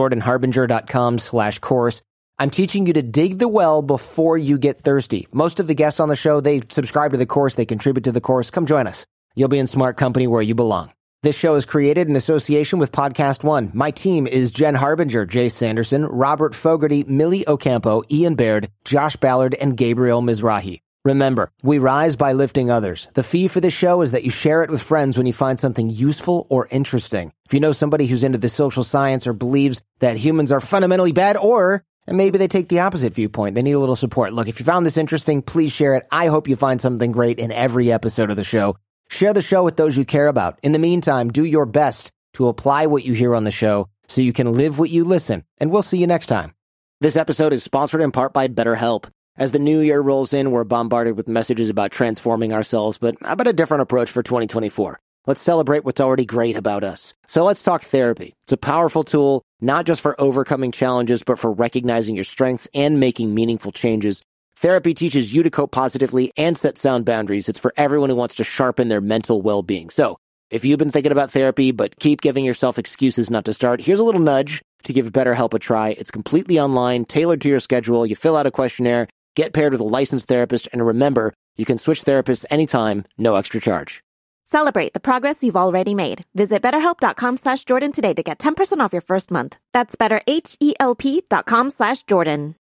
jordanharbinger.com/course. I'm teaching you to dig the well before you get thirsty. Most of the guests on the show, they subscribe to the course, they contribute to the course. Come join us. You'll be in smart company where you belong. This show is created in association with Podcast One. My team is Jen Harbinger, Jay Sanderson, Robert Fogarty, Millie Ocampo, Ian Baird, Josh Ballard, and Gabriel Mizrahi. Remember, we rise by lifting others. The fee for this show is that you share it with friends when you find something useful or interesting. If you know somebody who's into the social science or believes that humans are fundamentally bad, or maybe they take the opposite viewpoint, they need a little support. Look, if you found this interesting, please share it. I hope you find something great in every episode of the show. Share the show with those you care about. In the meantime, do your best to apply what you hear on the show so you can live what you listen. And we'll see you next time. This episode is sponsored in part by BetterHelp. As the new year rolls in, we're bombarded with messages about transforming ourselves, but how about a different approach for 2024? Let's celebrate what's already great about us. So let's talk therapy. It's a powerful tool, not just for overcoming challenges, but for recognizing your strengths and making meaningful changes. Therapy teaches you to cope positively and set sound boundaries. It's for everyone who wants to sharpen their mental well-being. So if you've been thinking about therapy but keep giving yourself excuses not to start, here's a little nudge to give BetterHelp a try. It's completely online, tailored to your schedule. You fill out a questionnaire, get paired with a licensed therapist, and remember, you can switch therapists anytime, no extra charge. Celebrate the progress you've already made. Visit BetterHelp.com/Jordan today to get 10% off your first month. That's BetterHelp.com/Jordan.